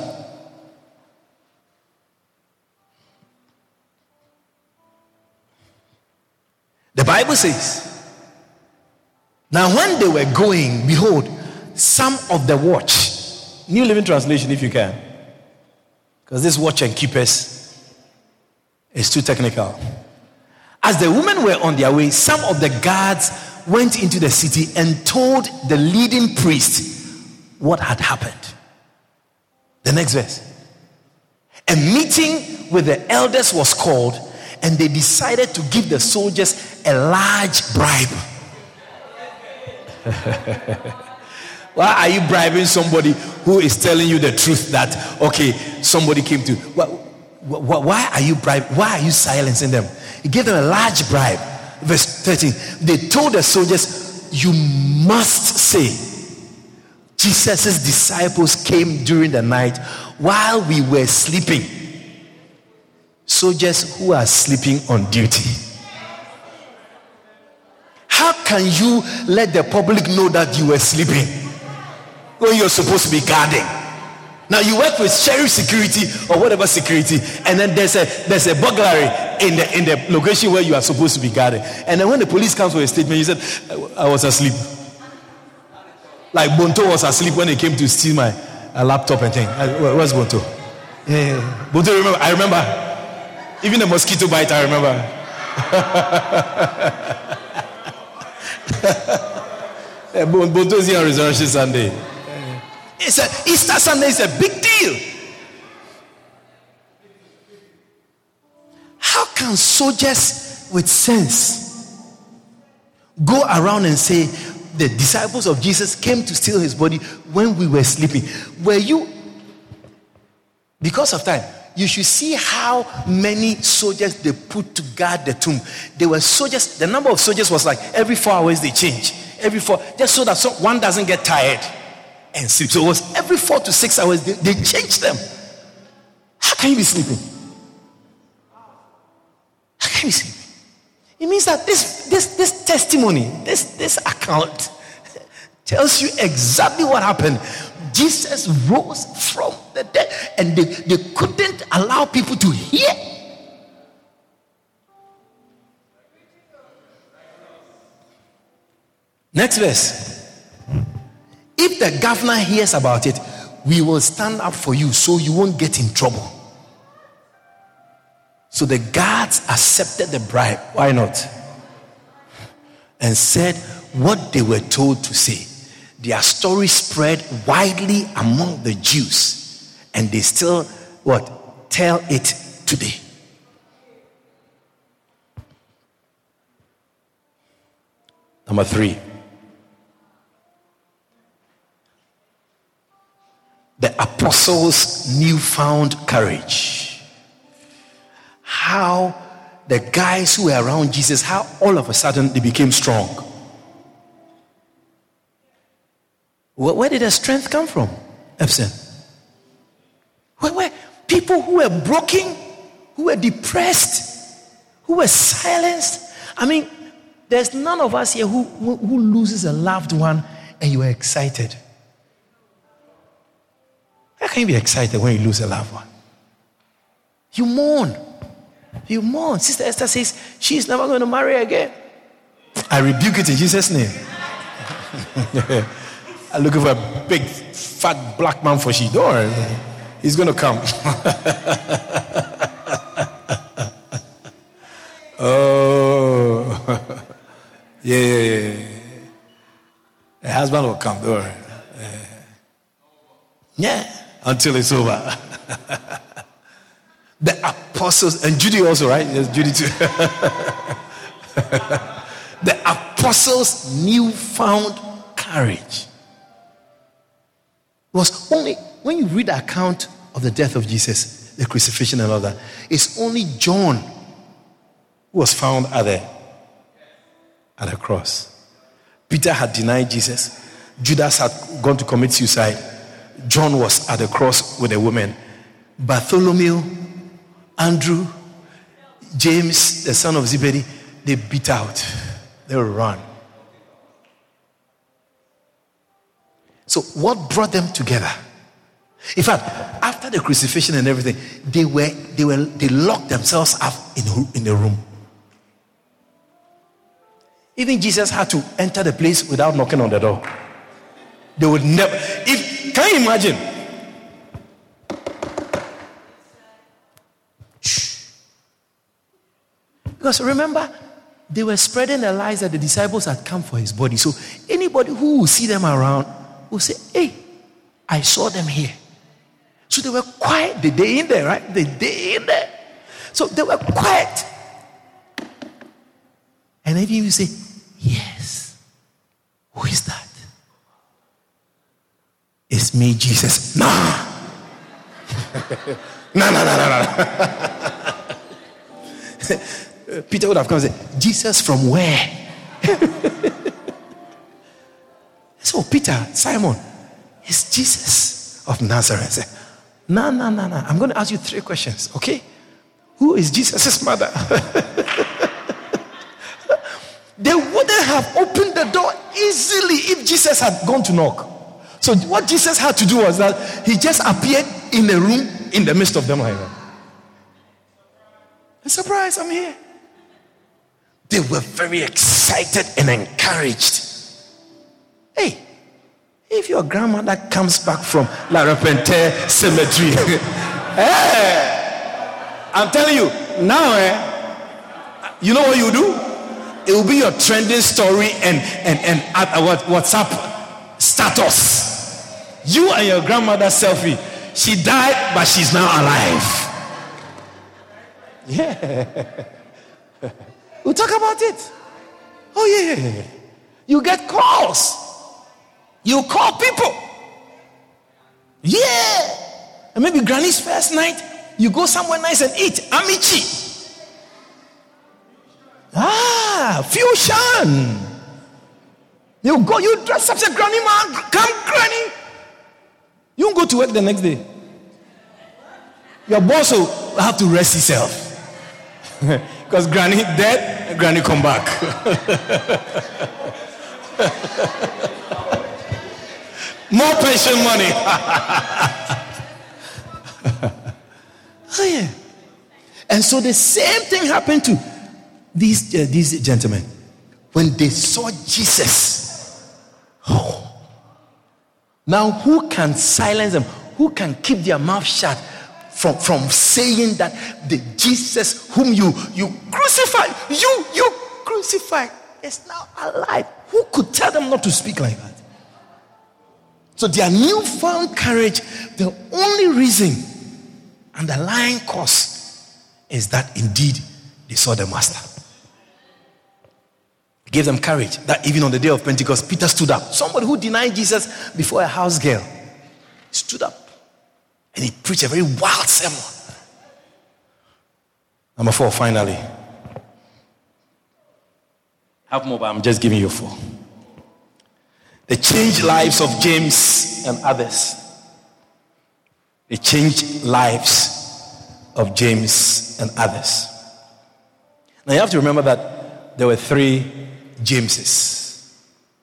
the Bible says, now when they were going, behold, some of the watch, New Living Translation if you can, because this watch and keepers is too technical. As the women were on their way, some of the guards went into the city and told the leading priest what had happened. The next verse. A meeting with the elders was called, and they decided to give the soldiers a large bribe. Why are you bribing somebody who is telling you the truth that, okay, somebody came to... Why are you bribing? Why are you silencing them? He gave them a large bribe. Verse 13. They told the soldiers, you must say, Jesus' disciples came during the night while we were sleeping. Soldiers who are sleeping on duty. How can you let the public know that you were sleeping when you're supposed to be guarding? Now you work with sheriff security or whatever security, and then there's a burglary in the location where you are supposed to be guarding. And then when the police comes for a statement, you said, I was asleep. Like Bonto was asleep when they came to steal my laptop and thing. Where's Bonto? Yeah. Bonto, remember? I remember. Even the mosquito bite, I remember. Bonto is here on Resurrection Sunday. Easter Sunday is a big deal. How can soldiers with sense go around and say the disciples of Jesus came to steal his body when we were sleeping? Were you, because of time, you should see how many soldiers they put to guard the tomb. There were soldiers, the number of soldiers was like every 4 hours they change. Every 4, just so that one doesn't get tired and sleep. So it was every 4 to 6 hours they changed them. How can you be sleeping? How can you be sleeping? It means that this testimony, this account tells you exactly what happened. Jesus rose from the dead, and they couldn't allow people to hear. Next verse. If the governor hears about it, we will stand up for you so you won't get in trouble. So the guards accepted the bribe. Why not? And said what they were told to say. Their story spread widely among the Jews, and they still tell it today. Number 3. The apostles' newfound courage. How the guys who were around Jesus, how all of a sudden they became strong. Where did the strength come from, Epson? Where people who were broken, who were depressed, who were silenced. I mean, there's none of us here who loses a loved one and you are excited. How can you be excited when you lose a loved one? You mourn. You mourn. Sister Esther says she's never going to marry again. I rebuke it in Jesus' name. I'm looking for a big, fat black man for she. Don't worry. He's going to come. Oh. Yeah. The husband will come. Don't worry. Yeah. Until it's over. The apostles, and Judy also, right? Yes, Judy too. The apostles' newfound courage was only, when you read the account of the death of Jesus, the crucifixion and all that, it's only John who was found at the cross. Peter had denied Jesus. Judas had gone to commit suicide. John was at the cross with a woman. Bartholomew, Andrew, James, the son of Zebedee, they beat out. They run. So what brought them together? In fact, after the crucifixion and everything, they locked themselves up in the room. Even Jesus had to enter the place without knocking on the door. They would never. Can you imagine? Shh. Because remember, they were spreading the lies that the disciples had come for his body. So anybody who will see them around will say, hey, I saw them here. So they were quiet the day in there, right? The day in there. So they were quiet. And then you say, yes. Who is that? It's me, Jesus. Nah. No. Peter would have come and said, Jesus from where? So Peter, Simon, it's Jesus of Nazareth. No. I'm going to ask you 3 questions, okay? Who is Jesus' mother? They wouldn't have opened the door easily if Jesus had gone to knock. So what Jesus had to do was that he just appeared in the room in the midst of them like that. A surprise, I'm here. They were very excited and encouraged. Hey, if your grandmother comes back from La Repente Cemetery, hey, I'm telling you, now, you know what you do? It will be your trending story and WhatsApp status. You and your grandmother selfie. She died, but she's now alive. Yeah. We'll talk about it. Oh, yeah. You get calls. You call people. Yeah. And maybe granny's first night, you go somewhere nice and eat. Amici. Fusion. You go, you dress up, say, granny man, come granny. You won't go to work the next day. Your boss will have to rest himself. Because granny dead, and granny come back. More pension money. Oh yeah. And so the same thing happened to these gentlemen. When they saw Jesus, now who can silence them? Who can keep their mouth shut from saying that the Jesus whom you crucified, you crucified is now alive? Who could tell them not to speak like that? So their newfound courage, the only reason, underlying cause, is that indeed they saw the master. It gave them courage that even on the day of Pentecost, Peter stood up. Somebody who denied Jesus before a house girl stood up and he preached a very wild sermon. Number 4, finally. Have more, but I'm just giving you 4. They changed lives of James and others. They changed lives of James and others. Now you have to remember that there were 3 Jameses.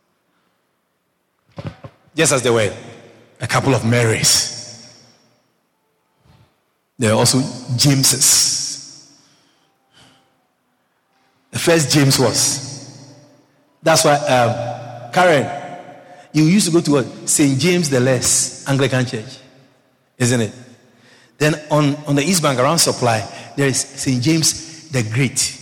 Just as there were a couple of Marys, there are also Jameses. The first James was. That's why, Karen, you used to go to what? St. James the Less Anglican Church, isn't it? Then on the East Bank around Supply, there is St. James the Great.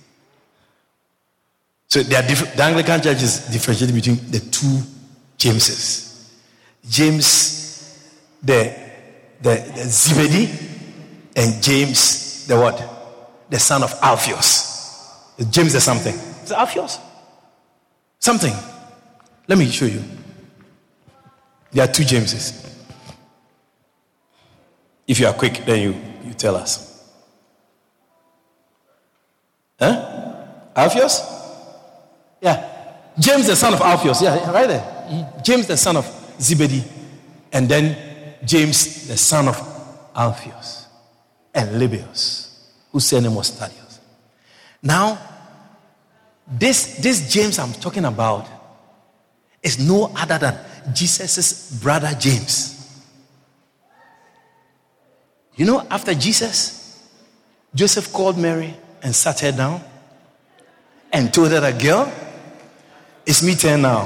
So they are the Anglican Church is differentiated between the 2 Jameses. James the Zebedee and James the what? The son of Alphaeus. James the something. Is it Alphaeus? Something. Let me show you. There are 2 Jameses. If you are quick, then you tell us. Alphaeus? Yeah. James the son of Alphaeus. Yeah, right there. James the son of Zebedee, and then James the son of Alphaeus, and Lebbaeus, whose surname was Thaddeus. Now, this James I'm talking about is no other than Jesus' brother James. You know, after Jesus, Joseph called Mary and sat her down and told her, that girl, it's me turn now.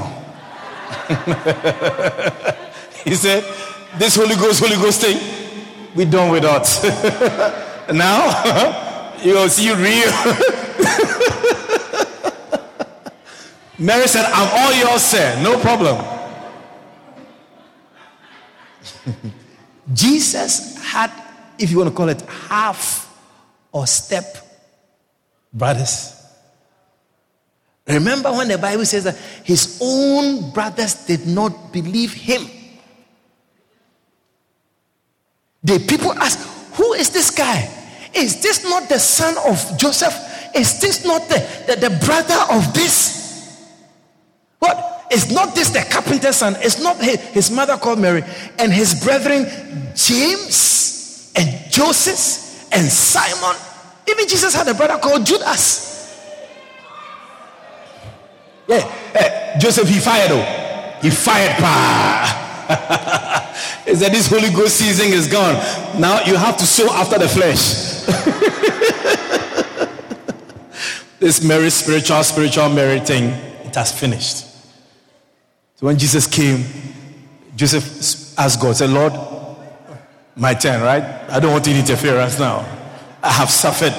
He said, this Holy Ghost thing, we done with that. Now, you'll see real. Mary said, I'm all yours, sir. No problem. Jesus had, if you want to call it, half or step brothers. Remember when the Bible says that his own brothers did not believe him. The people asked, who is this guy? Is this not the son of Joseph? Is this not the brother of this? What? Is not this the carpenter's son? It's not his mother called Mary and his brethren James and Joseph and Simon. Even Jesus had a brother called Judas. Yeah, Joseph, he fired. He fired. He said, this Holy Ghost season is gone. Now you have to sow after the flesh. This Mary, spiritual Mary thing, it has finished. So when Jesus came, Joseph asked God, said, Lord, my turn, right? I don't want any interference now. I have suffered.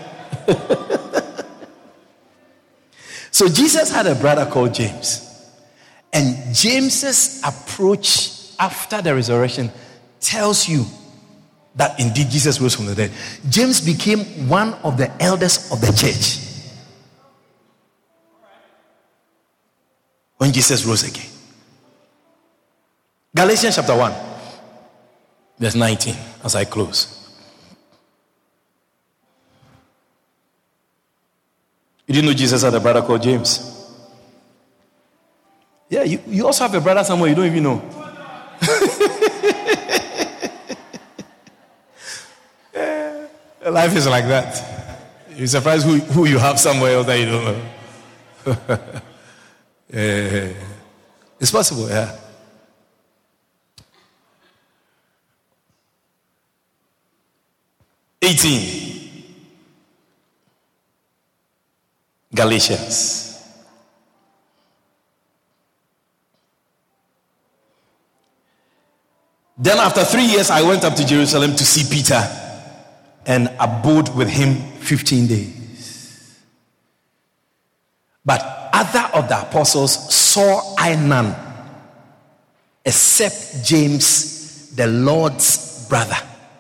So Jesus had a brother called James. And James's approach after the resurrection tells you that indeed Jesus rose from the dead. James became one of the elders of the church when Jesus rose again. Galatians chapter 1, verse 19, as I close. You didn't know Jesus had a brother called James? Yeah, you also have a brother somewhere you don't even know. Yeah, life is like that. You're surprised who you have somewhere else that you don't know. It's possible, yeah. Galatians. Then after 3 years, I went up to Jerusalem to see Peter and abode with him 15 days. But other of the apostles saw I none, except James, the Lord's brother.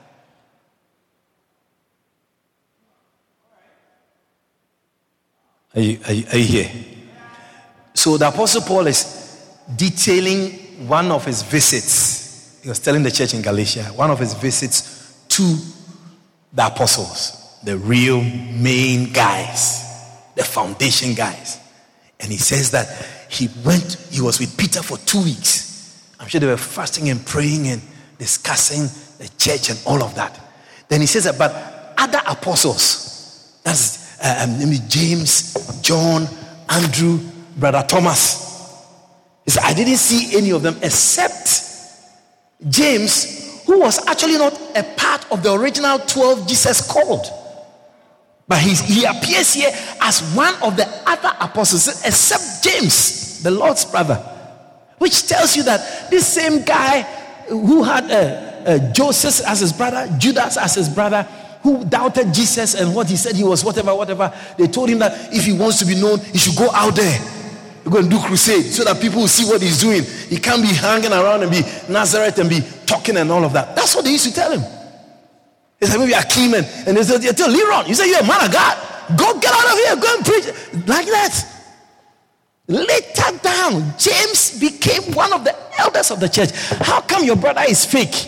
Are you here? So the Apostle Paul is detailing one of his visits. He was telling the church in Galatia, one of his visits to the apostles, the real main guys, the foundation guys. And he says that he was with Peter for 2 weeks. I'm sure they were fasting and praying and discussing the church and all of that. Then he says that, but other apostles, that's James, John, Andrew, brother Thomas. He said, I didn't see any of them except James, who was actually not a part of the original 12 Jesus called. But he appears here as one of the other apostles, except James, the Lord's brother. Which tells you that this same guy who had Joseph as his brother, Judas as his brother, who doubted Jesus and what he said he was, whatever. They told him that if he wants to be known, he should go out there. Go and do crusade so that people will see what he's doing. He can't be hanging around and be Nazareth and be talking and all of that. That's what they used to tell him. They said, maybe Akeem and they said, tell Leron, you say you're a man of God. Go get out of here, go and preach. Like that. Later down, James became one of the elders of the church. How come your brother is fake?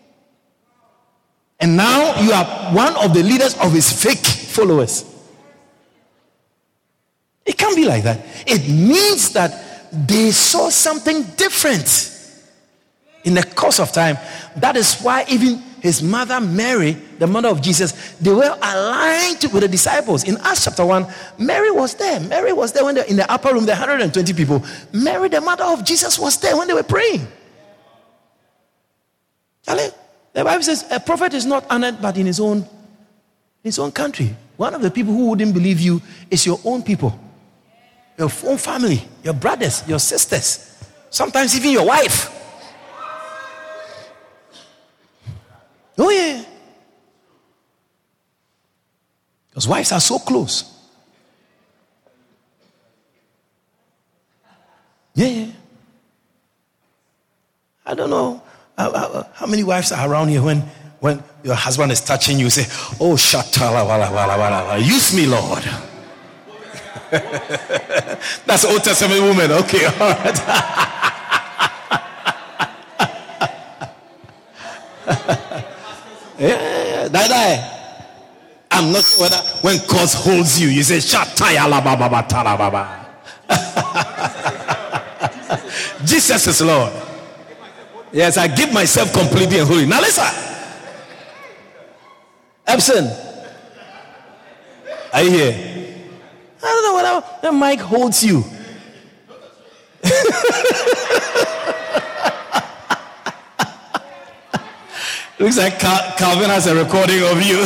And now you are one of the leaders of his fake followers. It can't be like that. It means that they saw something different in the course of time. That is why even his mother Mary, the mother of Jesus, they were aligned with the disciples. In Acts chapter 1, Mary was there. Mary was there when they were in the upper room, the 120 people. Mary, the mother of Jesus, was there when they were praying. Charlie, the Bible says a prophet is not honored but in his own country. One of the people who wouldn't believe you is your own people, your own family, your brothers, your sisters, sometimes even your wife. Oh yeah. Because wives are so close. Yeah. I don't know how many wives are around here when your husband is touching you, say, oh, shatala wala wala wala. Use me, Lord. That's Old Testament woman. Okay, all right. Yeah. I'm not sure whether when God holds you, you say, shataya la baba batala baba. Jesus is Lord. Yes, I give myself completely and wholly. Now listen. Epson, are you here? I don't know whether the mic holds you. Looks like Calvin has a recording of you.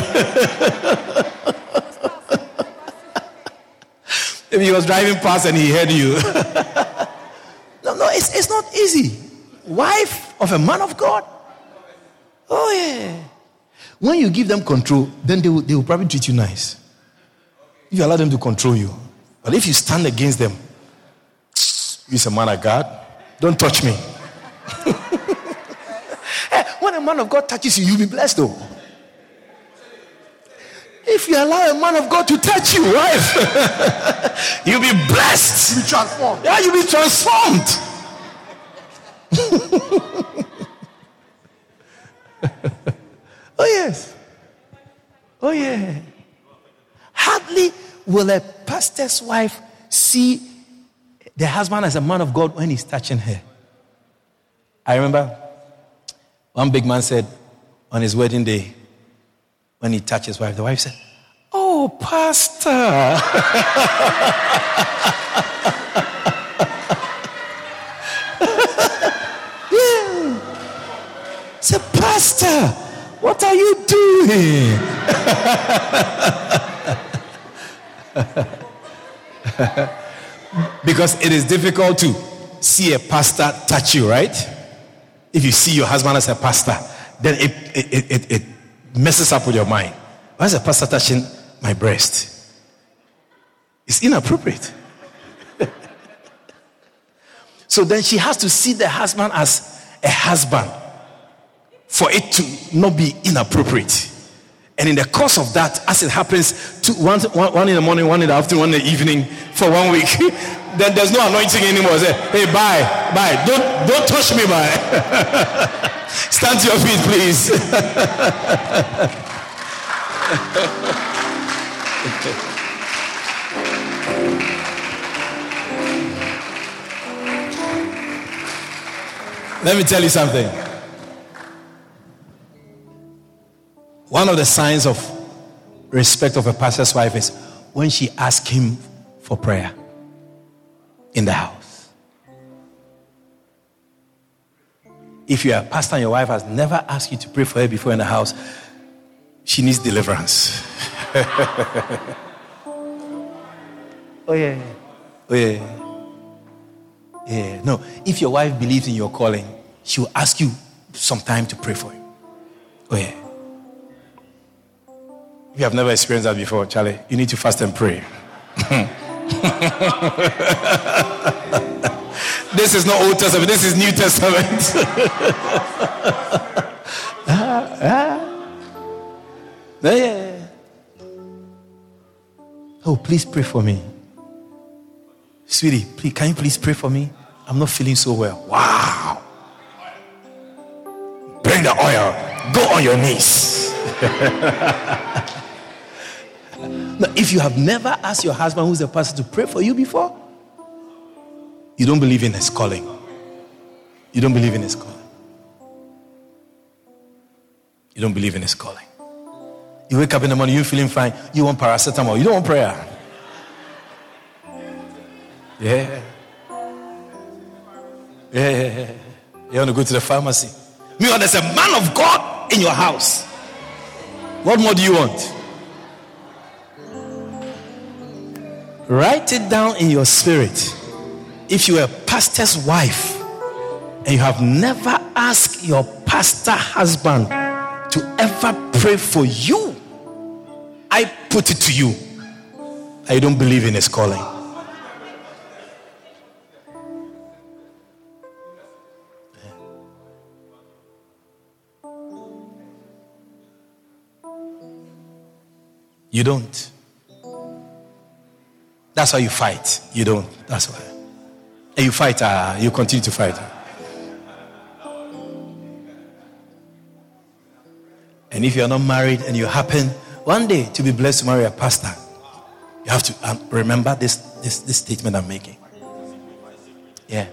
If he was driving past and he heard you. No, it's not easy. Wife of a man of God. Oh yeah. When you give them control, then they will probably treat you nice. If you allow them to control you. But if you stand against them, you're a man of God, don't touch me. Hey, when a man of God touches you, you'll be blessed though. If you allow a man of God to touch you, wife, you'll be blessed. You'll be transformed. Yeah, you'll be transformed. Oh yes. Oh yeah. Hardly will a pastor's wife see the husband as a man of God when he's touching her. I remember one big man said on his wedding day, when he touched his wife, the wife said, oh, pastor. Yeah. Say, pastor, what are you doing? Because it is difficult to see a pastor touch you, right? If you see your husband as a pastor, then it messes up with your mind. Why is a pastor touching my breast? It's inappropriate. So then she has to see the husband as a husband for it to not be inappropriate. And in the course of that, as it happens, one in the morning, one in the afternoon, one in the evening, for 1 week, then there's no anointing anymore. Say, hey, bye. Don't touch me, bye. Stand to your feet, please. Let me tell you something. One of the signs of respect of a pastor's wife is when she asks him for prayer in the house. If you are a pastor and your wife has never asked you to pray for her before in the house, she needs deliverance. Oh yeah. No, if your wife believes in your calling, she will ask you some time to pray for you. Oh yeah. If you have never experienced that before, Charlie, you need to fast and pray. This is not Old Testament, this is New Testament. Yeah. Oh, please pray for me. Sweetie, please, can you please pray for me? I'm not feeling so well. Wow. Bring the oil. Go on your knees. Now, if you have never asked your husband who's a pastor to pray for you before, You don't believe in his calling. You don't believe in his calling. You don't believe in his calling. You wake up in the morning, you're feeling fine. You want paracetamol. You don't want prayer. Yeah. You want to go to the pharmacy. Meanwhile, there's a man of God in your house. What more do you want? Write it down in your spirit. If you are a pastor's wife and you have never asked your pastor husband to ever pray for you, I put it to you, I don't believe in his calling. You don't. That's why you fight. You don't. That's why. And you fight. You continue to fight. And if you're not married and you happen one day to be blessed to marry a pastor, you have to remember this statement I'm making. Yeah.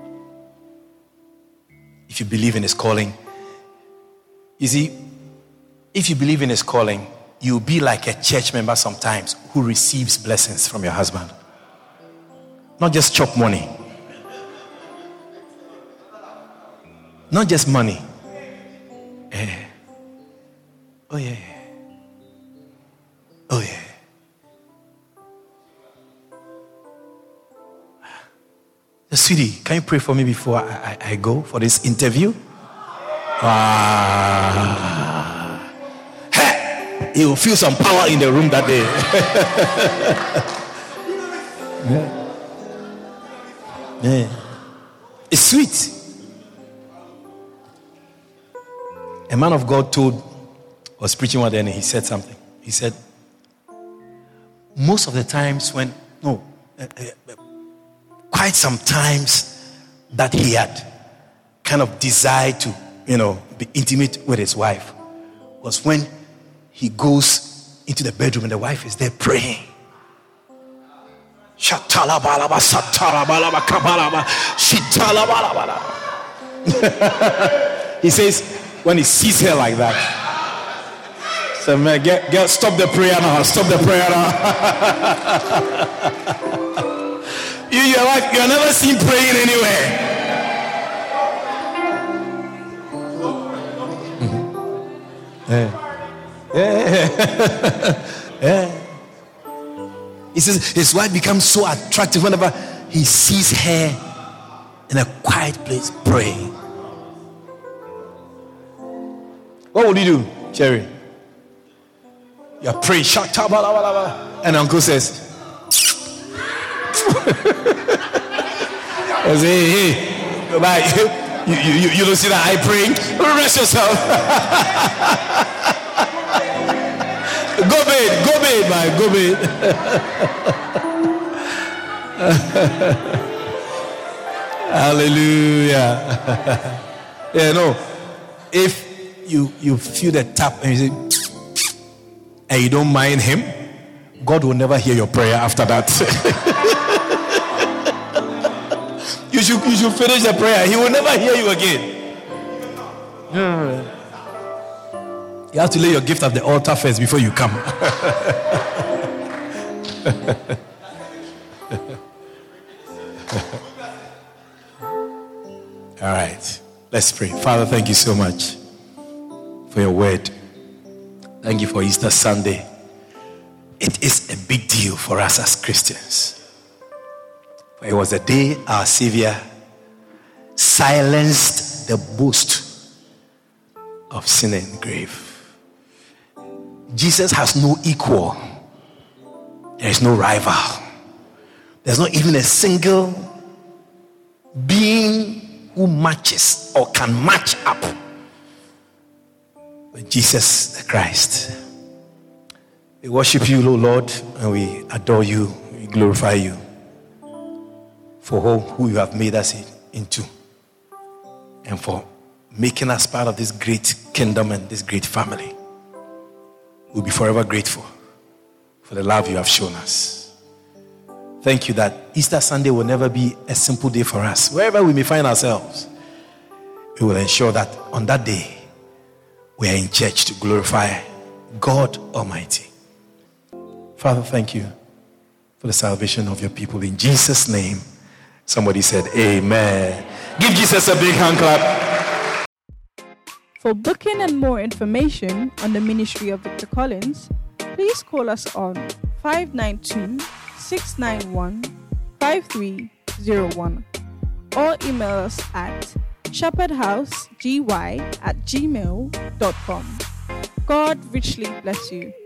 If you believe in his calling, you see, if you believe in his calling, you'll be like a church member sometimes who receives blessings from your husband. Not just chop money. Not just money. Oh yeah. Oh yeah. Sweetie, can you pray for me before I go for this interview? You will feel some power in the room that day. Yeah. It's sweet. A man of God was preaching one day and he said something. He said, most of the times quite some times that he had kind of desired to, be intimate with his wife was when he goes into the bedroom and the wife is there praying. He says, when he sees her like that, so man, get stop the prayer now. Stop the prayer now. You're never seen praying anywhere. Yeah. He says his wife becomes so attractive whenever he sees her in a quiet place praying. What would you do, Cherry? You're praying, and uncle says, I say, hey, bye. You don't see that I praying? Rest yourself. Go bed, man. Go bed. Hallelujah. Yeah, no. If you feel the tap and you say, and you don't mind him, God will never hear your prayer after that. You should finish the prayer. He will never hear you again. You have to lay your gift at the altar first before you come. All right. Let's pray. Father, thank you so much for your word. Thank you for Easter Sunday. It is a big deal for us as Christians. For it was the day our Savior silenced the boast of sin and grave. Jesus has no equal. There is no rival. There's not even a single being who matches or can match up with Jesus the Christ. We worship you, Lord, and we adore you. We glorify you for who you have made us into, and for making us part of this great kingdom and this great family. We'll be forever grateful for the love you have shown us. Thank you that Easter Sunday will never be a simple day for us. Wherever we may find ourselves, we will ensure that on that day, we are in church to glorify God Almighty. Father, thank you for the salvation of your people. In Jesus' name, somebody said amen. Give Jesus a big hand clap. For booking and more information on the ministry of Victor Collins, please call us on 592-691-5301 or email us at shepherdhousegy@gmail.com. God richly bless you.